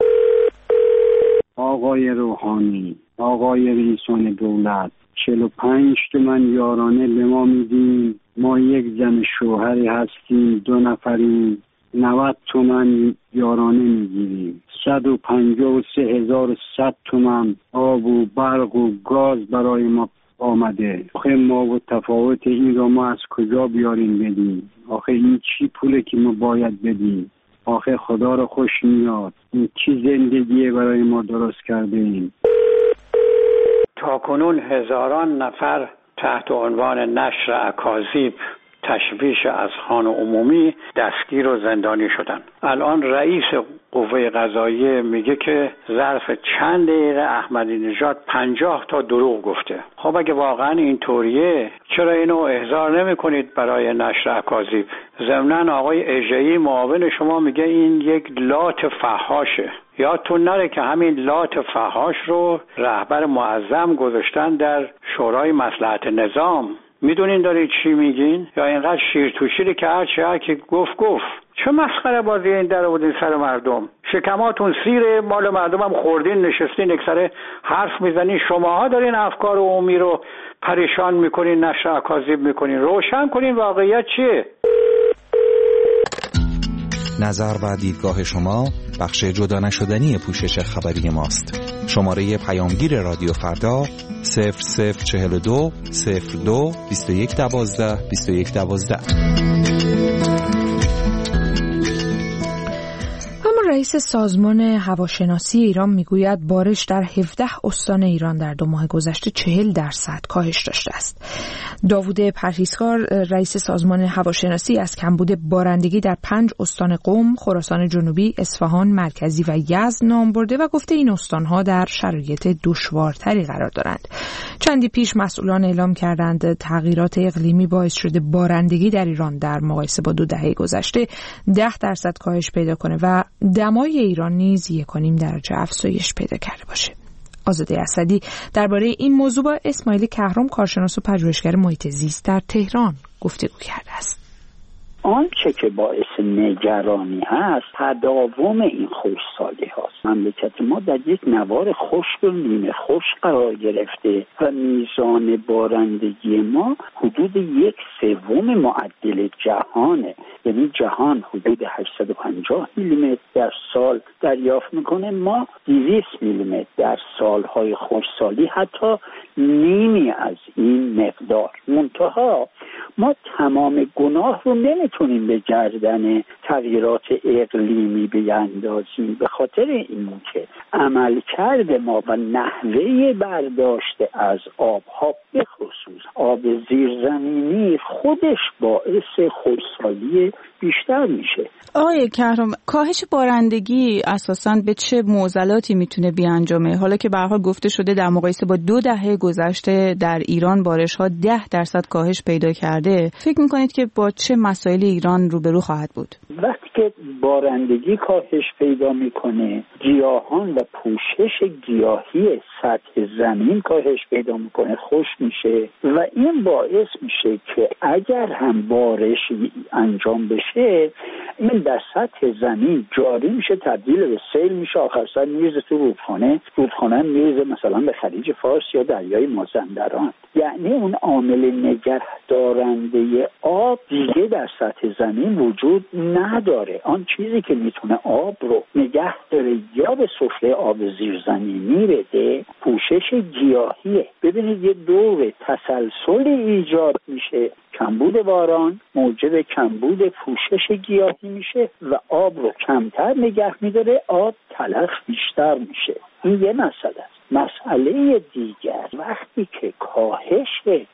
آقای روحانی، آقای رئیسان دولت، 45 تومن یارانه به ما میدیم، ما یک زن شوهری هستیم، 2 نفریم، 90 تومن یارانه میگیریم، 153,100 تومن آب و برق و گاز برای ما آمده. آخه ما و تفاوت این را ما از کجا بیاریم بدیم؟ آخه این چی پوله که ما باید بدیم؟ آخه خدا را خوش میاد، این چی زندگیه برای ما درست کرده ایم؟ تاکنون هزاران نفر تحت عنوان نشر اکاذیب، تشویش اذهان عمومی دستگیر و زندانی شدن. الان رئیس قوه قضاییه میگه که ظرف چند دقیقه احمدی نژاد 50 تا دروغ گفته. خب اگه واقعا این طوریه چرا اینو احضار نمی کنید برای نشر اکاذیب؟ ضمناً آقای اژه‌ای معاون شما میگه این یک لات فحاشه. یادتون نره که همین لات فحاش رو رهبر معظم گذاشتن در شورای مصلحت نظام. میدونین دارید چی میگین؟ یا اینقدر شیر تو شیری که هر که گفت چه مسخره بازی این در آوردین سر مردم؟ شکماتون سیره، مال مردم هم خوردین، نشستین اکثر حرف میزنین. شماها دارین افکار عمومی رو پریشان میکنین، نشر اکاذیب میکنین. روشن کنین واقعیت چیه؟ نظر و دیدگاه شما بخش جدا نشدنی پوشش خبری ماست. شماره پیامگیر رادیو فردا 0042 02 2112 2112. رئیس سازمان هواشناسی ایران میگوید بارش در 17 استان ایران در 2 ماه گذشته 40% کاهش داشته است. داوود پرهیزکار رئیس سازمان هواشناسی از کمبود بارندگی در 5 استان قم، خراسان جنوبی، اصفهان مرکزی و یزد نام برده و گفته این استانها در شرایط دشوارتری قرار دارند. چندی پیش مسئولان اعلام کردند تغییرات اقلیمی باعث شده بارندگی در ایران در مقایسه با 2 دهه گذشته 10% کاهش پیدا کنه و دمای ایران نیز 1.5 درجه افزایش پیدا کرده باشه. آزاده اسدی درباره این موضوع با اسماعیل کهرم کارشناس و پژوهشگر محیط زیست در تهران گفتگو کرده است. آنچه که باعث نگرانی هست تداوم این خشکسالی هاست. مملکت ما در یک نوار خشک و نیمه خشک قرار گرفته و میزان بارندگی ما حدود 1/3 معدل جهانه. یعنی جهان حدود 850 میلیمتر در سال دریافت میکنه، ما 200 میلیمتر در سالهای خشکسالی، حتی نیمی از این مقدار. منتها ما تمام گناه رو نمیتونیم به گردن تغییرات اقلیمی بیاندازیم، به خاطر اینکه عملکرد ما و نحوه برداشت از آبها، به خصوص آب زیرزمینی، خودش باعث خشکسالی بیشتر میشه. آقای کهرم، کاهش بارندگی اساساً به چه معضلاتی میتونه بیانجامه؟ حالا که به هر حال گفته شده در مقایسه با 2 دهه گذشته در ایران بارش‌ها 10% کاهش پیدا کرده، فکر میکنید که با چه مسائلی ایران روبرو خواهد بود؟ وقتی که بارندگی کاهش پیدا میکنه، گیاهان و پوشش گیاهی سطح زمین کاهش پیدا میکنه، خشک میشه و این باعث میشه که اگر هم بارش انجام بشه، این در سطح زمین جاری میشه، تبدیل به سیل میشه، آخر سر میرزه تو رودخانه میرزه مثلا به خلیج فارس یا دریای مازندران. یعنی اون عامل نگهدارنده آب دیگه در سطح زمین وجود نداره. آن چیزی که میتونه آب رو نگه داره یا به سفره آب زیرزمینی بده، پوشش گیاهیه. ببینید یه دور تسلسلی ایجاد میشه، کمبود باران موجب کمبود پوشش گیاهی میشه و آب رو کمتر نگه میداره، آب تلف بیشتر میشه. این یه مسئله است. مسئله دیگر، وقتی که کاهش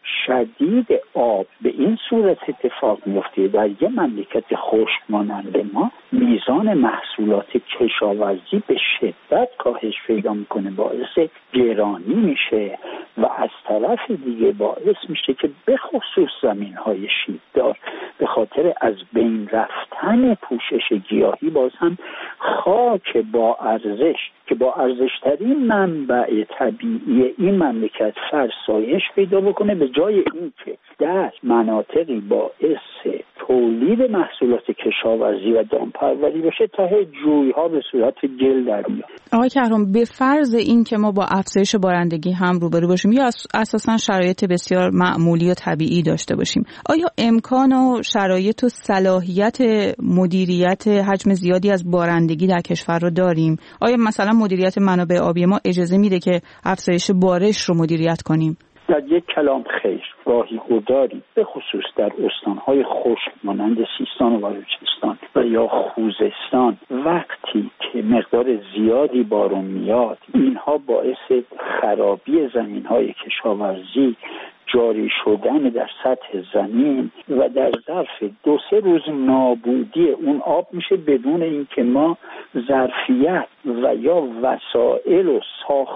شدید آب به این صورت اتفاق میفته در یه مملکت خشک مانند ما، میزان محصولات کشاورزی به شدت کاهش پیدا میکنه، باعث گرانی میشه و از طرف دیگه باعث میشه که به خصوص زمینهای شیبدار به خاطر از بین رفتن پوشش گیاهی باز هم خاک با ارزش که با ارزشترین منبع طبیعی این مملکت فرسایش پیدا بکنه، به جای اینکه در مناطقی باعث تولید محصولات کشاورزی و دامپروری بشه، تا جوی‌ها به صورت گل در میاد. آقای کهرم، به فرض این که ما با افزایش بارندگی هم روبرو باشیم یا اساساً شرایط بسیار معمولی و طبیعی داشته باشیم، آیا امکان و شرایط و صلاحیت مدیریت حجم زیادی از بارندگی در کشور رو داریم؟ آیا مثلا مدیریت منابع آبی ما اجازه میده که افزایش بارش رو مدیریت کنیم؟ در یک کلام خیر، راهی‌گذاری به خصوص در استان‌های خشک مانند سیستان و بلوچستان و یا خوزستان، وقتی که مقدار زیادی بارون میاد، اینها باعث خرابی زمین‌های کشاورزی، جاری شدن در سطح زمین و در ظرف 2-3 روز نابودی اون آب میشه، بدون اینکه ما ظرفیت و یا وسایل و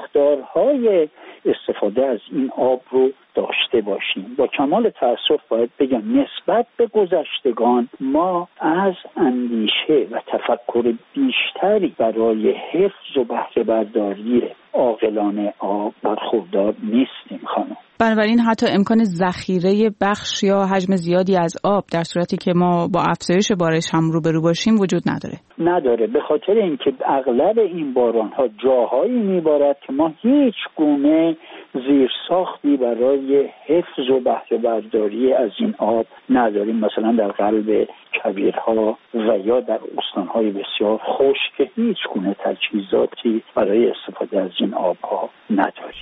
ساختارهای استفاده از این آب رو داشته باشیم. با کمال تأسف باید بگم نسبت به گذشتگان ما از اندیشه و تفکر بیشتری برای حفظ و بهره برداری عاقلانه آب برخوردار نیستیم خانم. بنابراین حتی امکان ذخیره بخش یا حجم زیادی از آب در صورتی که ما با افزایش بارش هم روبرو باشیم وجود نداره. به خاطر اینکه اغلب این باران‌ها جاهایی میبارد که ما هیچ گونه زیرساختی برای حفظ و بهره برداری از این آب نداریم، مثلا در قلب کویرها و یا در استان‌های بسیار خشک که هیچ گونه تجهیزاتی برای استفاده از این آب‌ها نداریم.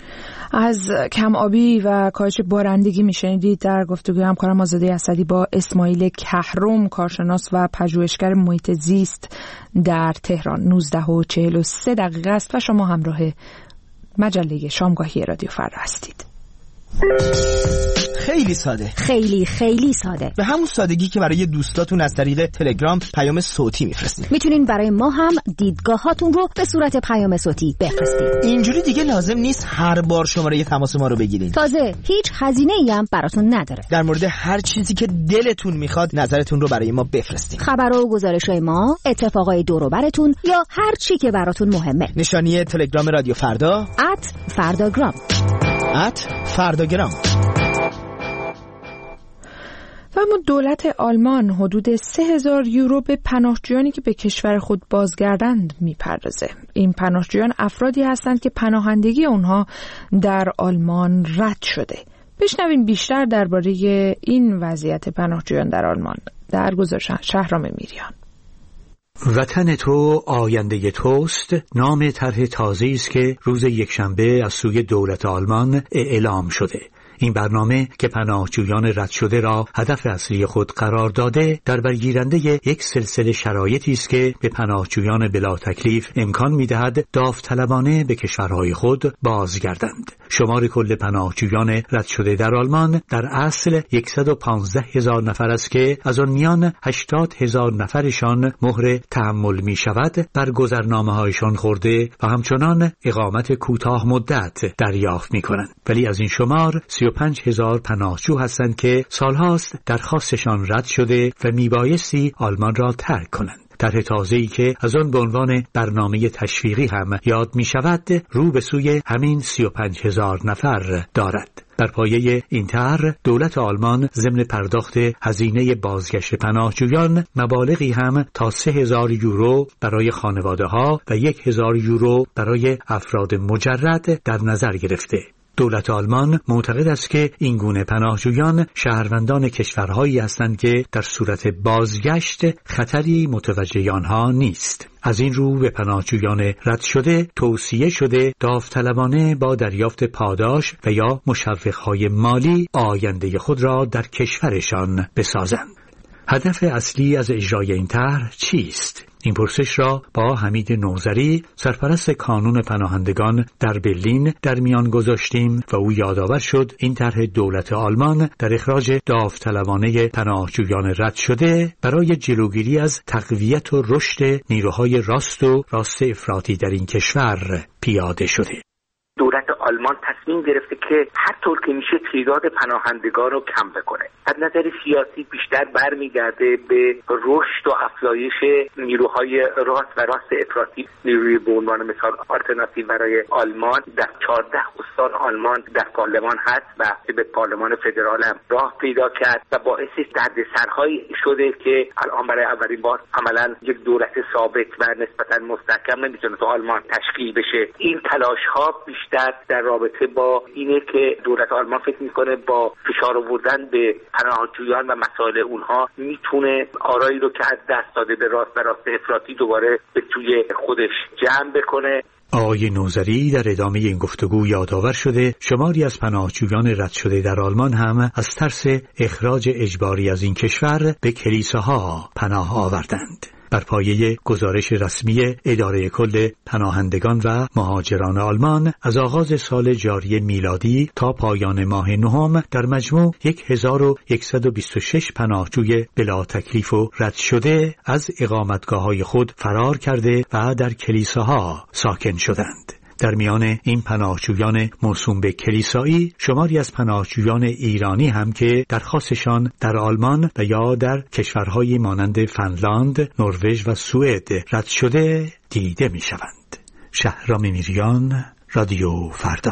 از کم آبی و کاهش بارندگی میشنیدید در گفتگوی همکارم آزاده اسدی با اسماعیل کهرم، کارشناس و پژوهشگر محیط زیست در تهران. 19:43 است و شما همراه مجله شامگاهی رادیو فردا هستید. خیلی ساده، خیلی ساده، به همون سادگی که برای دوستاتون از طریق تلگرام پیام صوتی میفرستید. میتونین برای ما هم دیدگاهاتون رو به صورت پیام صوتی بفرستید. اینجوری دیگه لازم نیست هر بار شماره تماس ما رو بگیرین. تازه هیچ هزینه‌ای هم براتون نداره. در مورد هر چیزی که دلتون میخواد نظرتون رو برای ما بفرستید. خبرها و گزارش‌های ما، اتفاقای دور و براتون یا هر چی که براتون مهمه. نشانی تلگرام رادیو فردا @فرداگرام. @فرداگرام. و اما دولت آلمان حدود 3000 یورو به پناهجویانی که به کشور خود بازگردند میپردازه. این پناهجویان افرادی هستند که پناهندگی اونها در آلمان رد شده. بشنویم بیشتر درباره این وضعیت پناهجویان در آلمان در گزارش شهرام میریان. وطن تو آینده توست نام طرح تازه‌ای است که روز یکشنبه از سوی دولت آلمان اعلام شده. این برنامه که پناهجویان رد شده را هدف اصلی خود قرار داده، در برگیرنده یک سلسله شرایطی است که به پناهجویان بلا تکلیف امکان می‌دهد داوطلبانه به کشورهای خود بازگردند. شمار کل پناهجویان رد شده در آلمان در اصل 115,000 نفر است که از آن میان 80,000 نفرشان مهر تحمل می‌شود بر گذرنامه‌هایشان خورده و همچنان اقامت کوتاه مدت دریافت می‌کنند. ولی از این شمار 35,000 پناهجو هستند که سالهاست درخواستشان رد شده و میبایستی آلمان را ترک کنند. طرح تازه‌ای که از آن به عنوان برنامه تشویقی هم یاد می شود رو به سوی همین 35,000 نفر دارد. بر پایه این طرح دولت آلمان ضمن پرداخت هزینه بازگشت پناهجویان مبالغی هم تا 3,000 یورو برای خانواده‌ها و 1,000 یورو برای افراد مجرد در نظر گرفته. دولت آلمان معتقد است که این گونه پناهجویان شهروندان کشورهایی هستند که در صورت بازگشت خطری متوجه آنها نیست. از این رو به پناهجویان رد شده توصیه شده داوطلبانه با دریافت پاداش و یا مشوق‌های مالی آینده خود را در کشورشان بسازند. هدف اصلی از اجرای این طرح چیست؟ این پرسش را با حمید نوذری سرپرست کانون پناهندگان در برلین در میان گذاشتیم و او یادآور شد این طرح دولت آلمان در اخراج داوطلبانه پناهجویان رد شده برای جلوگیری از تقویت و رشد نیروهای راست افراطی در این کشور پیاده شده. دولت آلمان تصمیم گرفته که هر طور که میشه تعداد پناهندگان رو کم بکنه. از نظر سیاسی بیشتر برمیگرده به رشد و افزایش نیروهای راست افراطی. نیروی به عنوان مثال آلترناتیو برای آلمان در 14 استان آلمان در پارلمان هست و به پارلمان فدرال هم راه پیدا کرد و باعث دردسرهایی شده که الان برای اولین بار عملاً یک دولت ثابت و نسبتاً مستحکم نمیتونه تو آلمان تشکیل بشه. این تلاش ها بیشتر در رابطه با اینه که دولت آلمان فکر میکنه با فشار آوردن به پناهجویان و مسائل اونها میتونه آرایی رو که از دست داده به راست افراطی دوباره به توی خودش جمع بکنه. آقای نوذری در ادامه این گفتگو یادآور شده شماری از پناهجویان رد شده در آلمان هم از ترس اخراج اجباری از این کشور به کلیساها پناه آوردند. بر پایه گزارش رسمی اداره کل پناهندگان و مهاجران آلمان از آغاز سال جاری میلادی تا پایان ماه نهم در مجموع 1126 پناهجوی بلا تکلیف و رد شده از اقامتگاه‌های خود فرار کرده و در کلیساها ساکن شدند. در میان این پناهجویان موسوم به کلیسایی شماری از پناهجویان ایرانی هم که درخواستشان در آلمان و یا در کشورهای مانند فنلاند، نروژ و سوئد رد شده دیده می شوند. شهرام میریان، رادیو فردا.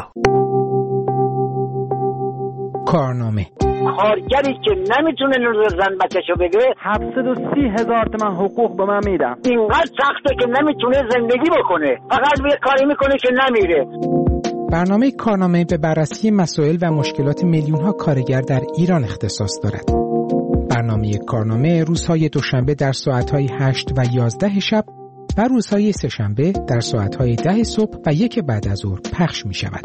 کارنامه کارگری که نمیتونه نور زن بچه‌شو بگیره 730,000 تومان حقوق به من میدم. اینقدر سخته که نمیتونه زندگی بکنه، فقط یه کاری میکنه که نمیره. برنامه کارنامه به بررسی مسائل و مشکلات میلیون‌ها کارگر در ایران اختصاص دارد. برنامه کارنامه روزهای دوشنبه در ساعت‌های 8 و 11 شب و روزهای سه‌شنبه در ساعت‌های 10 صبح و 1 بعد از ظهر پخش می‌شود.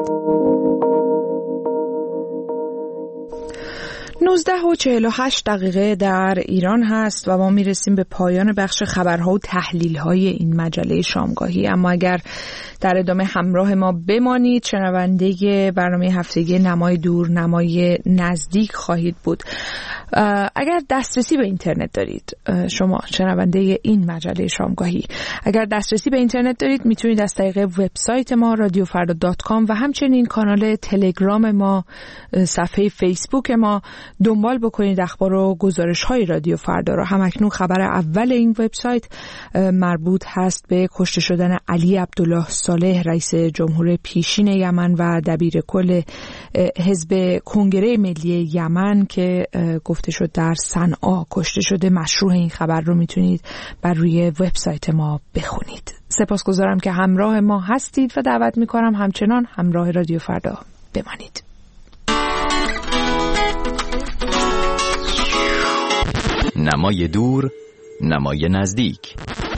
19:48 در ایران هست و ما میرسیم به پایان بخش خبرها و تحلیل‌های این مجله شامگاهی. اما اگر در ادامه همراه ما بمانید شنونده برنامه هفتگی نمای دور نمای نزدیک خواهید بود. اگر دسترسی به اینترنت دارید، شما شنونده این مجله شامگاهی اگر دسترسی به اینترنت دارید میتونید از طریق وبسایت ما radiofarda.com و همچنین کانال تلگرام ما، صفحه فیسبوک ما دنبال بکنید اخبار و گزارش‌های رادیو فردا را. همکنون خبر اول این وبسایت مربوط هست به کشته شدن علی عبدالله صالح، رئیس جمهور پیشین یمن و دبیر کل حزب کنگره ملی یمن که گفته شد در صنعا کشته شده. مشروح این خبر رو میتونید بر روی وبسایت ما بخونید. سپاسگزارم که همراه ما هستید و دعوت میکنم همچنان همراه رادیو فردا بمانید. نمای دور، نمای نزدیک.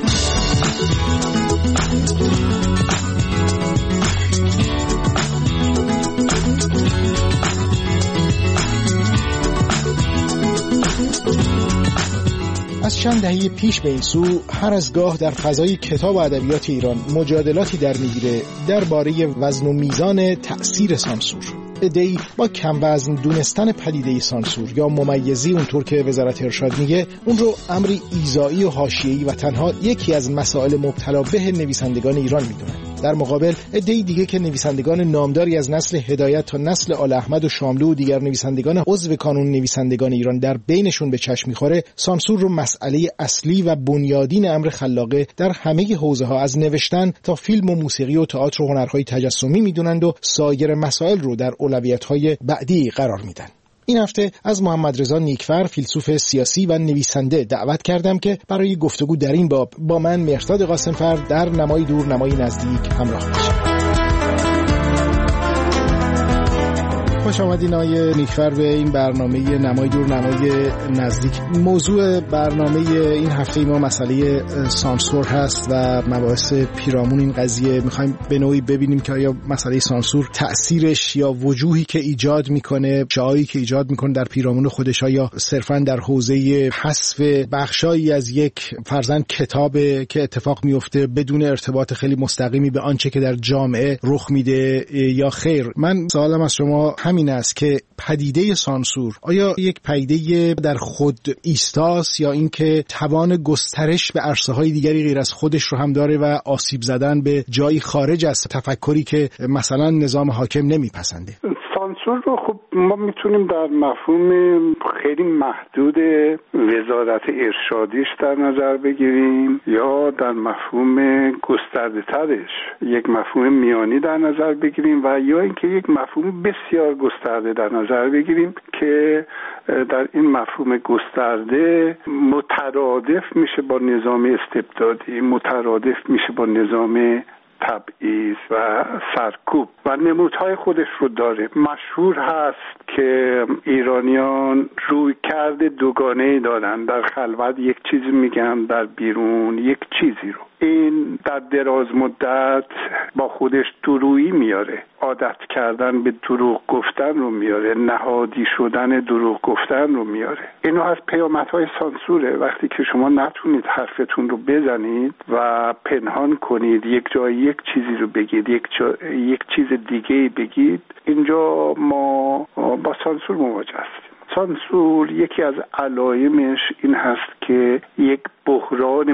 از چند دهه پیش به این سو هر از گاه در فضای کتاب و ادبیات ایران مجادلاتی در میگیره درباره وزن و میزان تأثیر سانسور. عده‌ای با کم وزن دونستن پدیده سانسور یا ممیزی اونطور که وزارت ارشاد میگه اون رو امری ایذایی و حاشیه‌ای و تنها یکی از مسائل مبتلا به نویسندگان ایران میدونن. در مقابل عده‌ای دیگه که نویسندگان نامداری از نسل هدایت تا نسل آل احمد و شاملو و دیگر نویسندگان عضو کانون نویسندگان ایران در بینشون به چشم میخوره، سانسور رو مسئله اصلی و بنیادین امر خلاقه در همه حوزه‌ها از نوشتن تا فیلم و موسیقی و تئاتر و هنرهای تجسمی میدونند و سایر مسائل رو در اولویت‌های بعدی قرار میدن. این هفته از محمد رضا نیکفر، فیلسوف سیاسی و نویسنده دعوت کردم که برای گفتگو در این باب با من مهرداد قاسمفر در نمای دور نمای نزدیک همراه باشید. خوش آمدین آقای نیکفر به این برنامه نمای دور نمای نزدیک. موضوع برنامه این هفته ما مسئله سانسور هست و مباحث پیرامون این قضیه. میخوایم به نوعی ببینیم که آیا مسئله سانسور تأثیرش یا وجوهی که ایجاد میکنه، جایی که ایجاد میکنه در پیرامون خودش، یا صرفاً در حوزه حذف بخشایی از یک فرضاً کتابه که اتفاق میفته بدون ارتباط خیلی مستقیمی به آنچه که در جامعه رخ میده یا خیر. من سوالم از شما همین است که پدیده سانسور آیا یک پدیده در خود ایستاست یا اینکه توان گسترش به عرصه‌های دیگری غیر از خودش رو هم داره و آسیب زدن به جایی خارج از تفکری که مثلا نظام حاکم نمیپسنده؟ سانسور رو خب ما میتونیم در مفهوم خیلی محدود وزارت ارشادیش در نظر بگیریم یا در مفهوم گسترده ترش یک مفهوم میانی در نظر بگیریم و یا اینکه یک مفهوم بسیار گسترده در نظر بگیریم که در این مفهوم گسترده مترادف میشه با نظام استبدادی، مترادف میشه با نظام تبعیض و سرکوب و نمودهای خودش رو داره. مشهور هست که ایرانیان رویکرد دوگانه‌ای دارن، در خلوت یک چیزی میگن، در بیرون یک چیزی رو. این در دراز مدت با خودش درویی میاره، عادت کردن به دروغ گفتن رو میاره، نهادی شدن دروغ گفتن رو میاره. اینو از پیامدهای سانسوره. وقتی که شما نتونید حرفتون رو بزنید و پنهان کنید، یک جای یک چیزی رو بگید، یک چیز دیگه بگید، اینجا ما با سانسور مواجه هستیم. سانسور یکی از علایمش این هست که یک بحران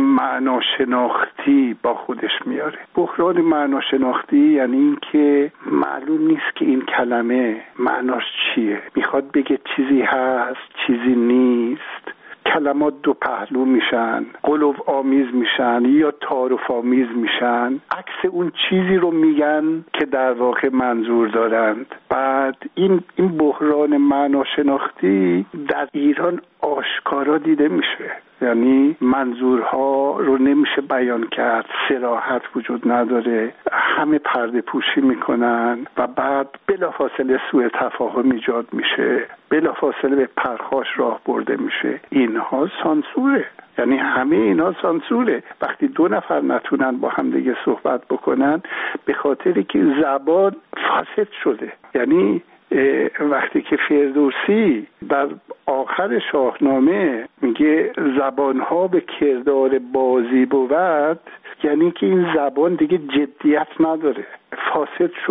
معناشناختی با خودش میاره. بحران معناشناختی یعنی این که معلوم نیست که این کلمه معناش چیه. میخواد بگه چیزی هست، چیزی نیست. کلمات دو پهلو میشن، غلو آمیز میشن یا تعارف آمیز میشن، عکس اون چیزی رو میگن که در واقع منظور دارند. بعد این بحران معناشناختی در ایران آشکارا دیده میشه. یعنی منظورها رو نمیشه بیان کرد، صراحت وجود نداره، همه پرده پوشی میکنن و بعد بلافاصله سوء تفاهم ایجاد میشه، بلافاصله به پرخاش راه برده میشه. اینها سانسوره. یعنی همه اینا سانسوره. وقتی دو نفر نتونن با هم دیگه صحبت بکنن به خاطری که زبان فاسد شده. یعنی وقتی که فردوسی در آخر شاهنامه میگه زبانها به کردار بازی بود، یعنی که این زبان دیگه جدیت نداره، فاسد شده،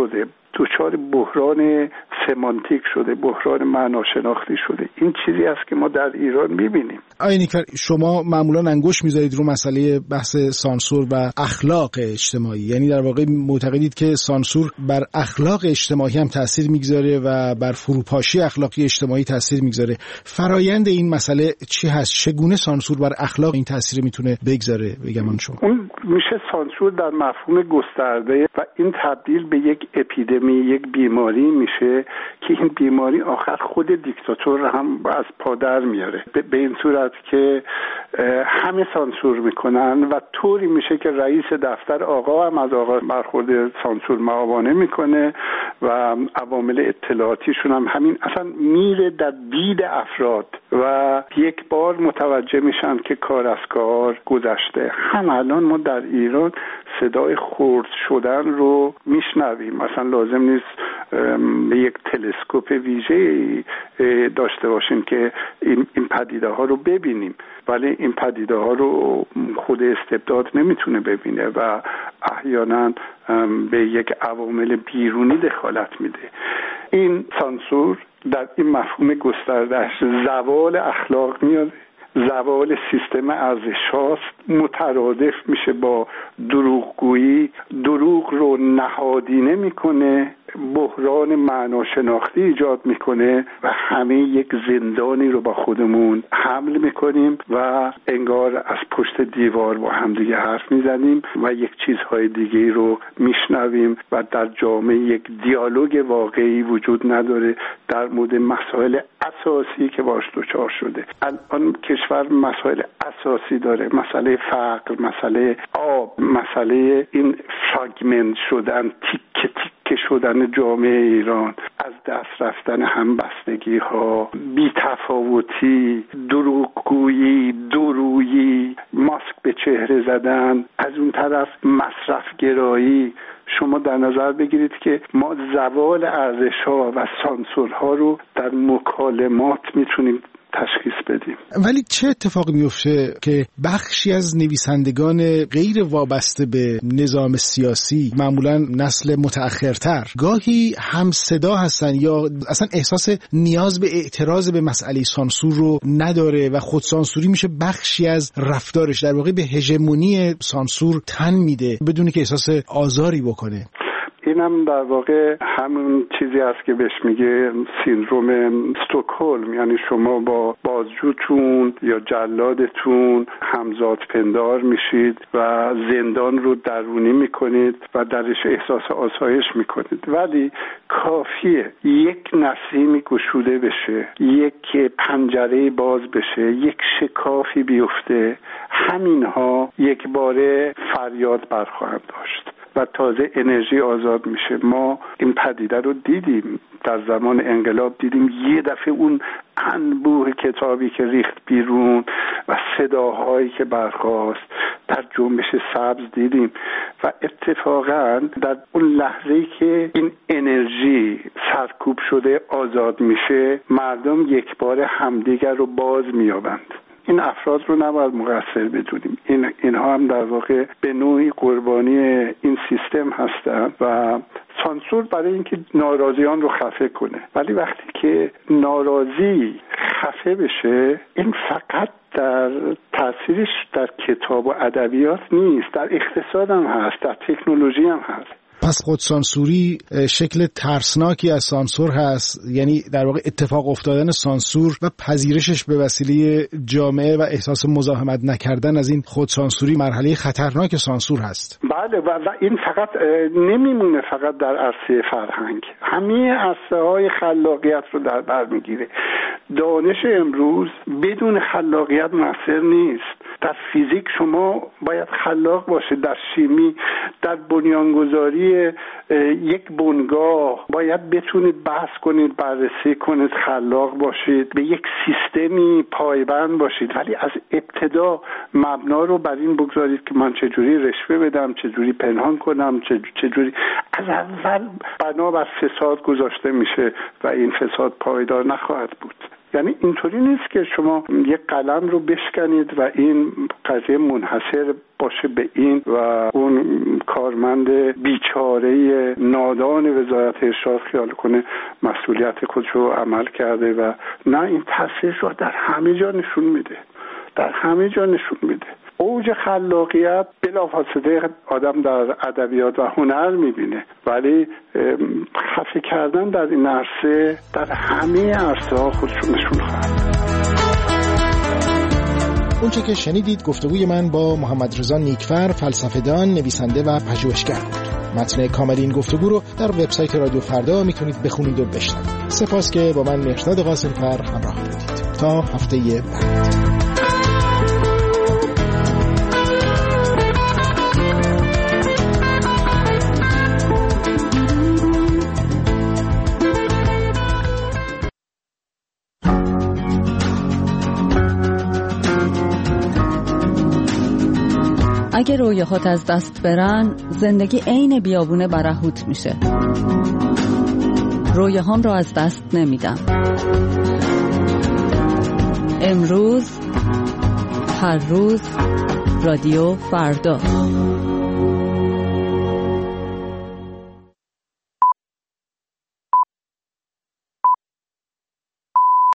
دچار بحران سمانتیک شده، بحران معناشناختی شده. این چیزی است که ما در ایران می‌بینیم. آقای نیکفر، شما معمولا انگشت می‌ذارید رو مسئله بحث سانسور و اخلاق اجتماعی، یعنی در واقع معتقدید که سانسور بر اخلاق اجتماعی هم تأثیر می‌گذاره و بر فروپاشی اخلاقی اجتماعی تأثیر می‌گذاره. فرایند این مسئله چی هست؟ چگونه سانسور بر اخلاق این تأثیر میتونه بگذاره بگمان شما؟ اون میشه سانسور در مفهوم گسترده و این تبدیل به یک اپیدمی، یک بیماری میشه که این بیماری آخر خود دیکتاتور هم از پادر میاره، به این صورت که همه سانسور میکنن و طوری میشه که رئیس دفتر آقا هم از آقا برخورد سانسور معاونه میکنه و عوامل اطلاعاتیشون هم همین، اصلا میره در دید افراد و یک بار متوجه میشن که کار از کار گذشته. هم الان ما در ایران صدای خرد شدن رو میشنویم، مثلا لازم نیست یک تلسکوپ ویژه داشته باشیم که این پدیده ها رو ببینیم، ولی این پدیده ها رو خود استبداد نمیتونه ببینه و احیانا به یک عوامل بیرونی دخالت میده. این سانسور در این مفهوم گستردهش زوال اخلاق میاد، زوال سیستم ارزش‌هاست، مترادف میشه با دروغگویی، دروغ رو نهادینه میکنه، بحران معناشناختی ایجاد میکنه و همه یک زندانی رو با خودمون حمل میکنیم و انگار از پشت دیوار با همدیگه حرف میزنیم و یک چیزهای دیگه رو میشنویم و در جامعه یک دیالوگ واقعی وجود نداره در مورد مسائل اساسی که باش دچار شده. الان کشور مسائل اساسی داره، مسئله فقر، مسئله آب، مسئله این فراگمنت شدن، تیکه تیکه شدن جامعه ایران، از دست رفتن همبستگی ها، بی‌تفاوتی، دروغگویی، دورویی، ماسک به چهره زدن، از اون طرف مصرف گرایی. شما در نظر بگیرید که ما زوال ارزش‌ها و سانسورها رو در مکالمات میتونیم تشخیص بدیم. ولی چه اتفاقی میفته که بخشی از نویسندگان غیر وابسته به نظام سیاسی، معمولا نسل متأخرتر، گاهی هم صدا هستن یا اصلا احساس نیاز به اعتراض به مسئله سانسور رو نداره و خودسانسوری میشه بخشی از رفتارش، در واقع به هژمونی سانسور تن میده بدون که احساس آزاری بکنه. اینم در واقع همون چیزی است که بهش میگه سیندروم استکهلم، یعنی شما با بازجوتون یا جلادتون همزاد پندار میشید و زندان رو درونی میکنید و درش احساس آسایش میکنید، ولی کافیه یک نسیمی گشوده بشه، یک پنجره باز بشه، یک شکافی بیفته، همینها یک باره فریاد برخواهند داشت و تازه انرژی آزاد میشه. ما این پدیده رو دیدیم در زمان انقلاب، دیدیم یه دفعه اون انبوه کتابی که ریخت بیرون و صداهایی که برخاست، در جنبش سبز دیدیم و اتفاقا در اون لحظه‌ای که این انرژی سرکوب شده آزاد میشه، مردم یک بار همدیگر رو باز میابند. این افراد رو نباید مقصر بدونیم، اینها هم در واقع به نوعی قربانی این سیستم هستند و سانسور برای اینکه ناراضیان رو خفه کنه، ولی وقتی که ناراضی خفه بشه، این فقط در تاثیرش در کتاب و ادبیات نیست، در اقتصاد هم هست، در تکنولوژی هم هست. پس خودسانسوری شکل ترسناکی از سانسور هست، یعنی در واقع اتفاق افتادن سانسور و پذیرشش به وسیله جامعه و احساس مزاحمت نکردن از این خودسانسوری مرحله خطرناک سانسور هست. بله و این فقط نمیمونه فقط در عرصه فرهنگ، همه عرصه‌های خلاقیت رو در بر میگیره. دانش امروز بدون خلاقیت مؤثر نیست. در فیزیک شما باید خلاق باشید، در شیمی، در بنیانگذاری یک بنگاه باید بتونید بحث کنید، بررسی کنید، خلاق باشید، به یک سیستمی پایبند باشید، ولی از ابتدا مبنا رو بر این بگذارید که من چجوری رشوه بدم، چجوری پنهان کنم، چجوری. از اول بنا بر فساد گذاشته میشه و این فساد پایدار نخواهد بود. یعنی اینطوری نیست که شما یک قلم رو بشکنید و این قضیه منحصر باشه به این و اون اون کارمند بیچاره نادان وزارت ارشاد خیال کنه مسئولیت خودشو عمل کرده و نه، این تاثیرش رو در همه جا نشون میده، در همه جا نشون میده. اوج خلاقیت بلافاصله آدم در ادبیات و هنر میبینه، ولی خفه کردن در این عرصه در همه عرصه ها خودشون نشون خواهد. اونچه که شنیدید گفتگوی من با محمد رضا نیکفر، فلسفه‌دان، نویسنده و پژوهشگر بود. متن کامل این گفتگو رو در وبسایت رادیو فردا میتونید بخونید و بشنوید. سپاس که با من مهرداد قاسمفر همراه بودید. تا هفته بعد. اگه رویاهات از دست برن، زندگی عین بیابون برهوت میشه. رویاهام رو از دست نمیدم. امروز، هر روز، رادیو فردا.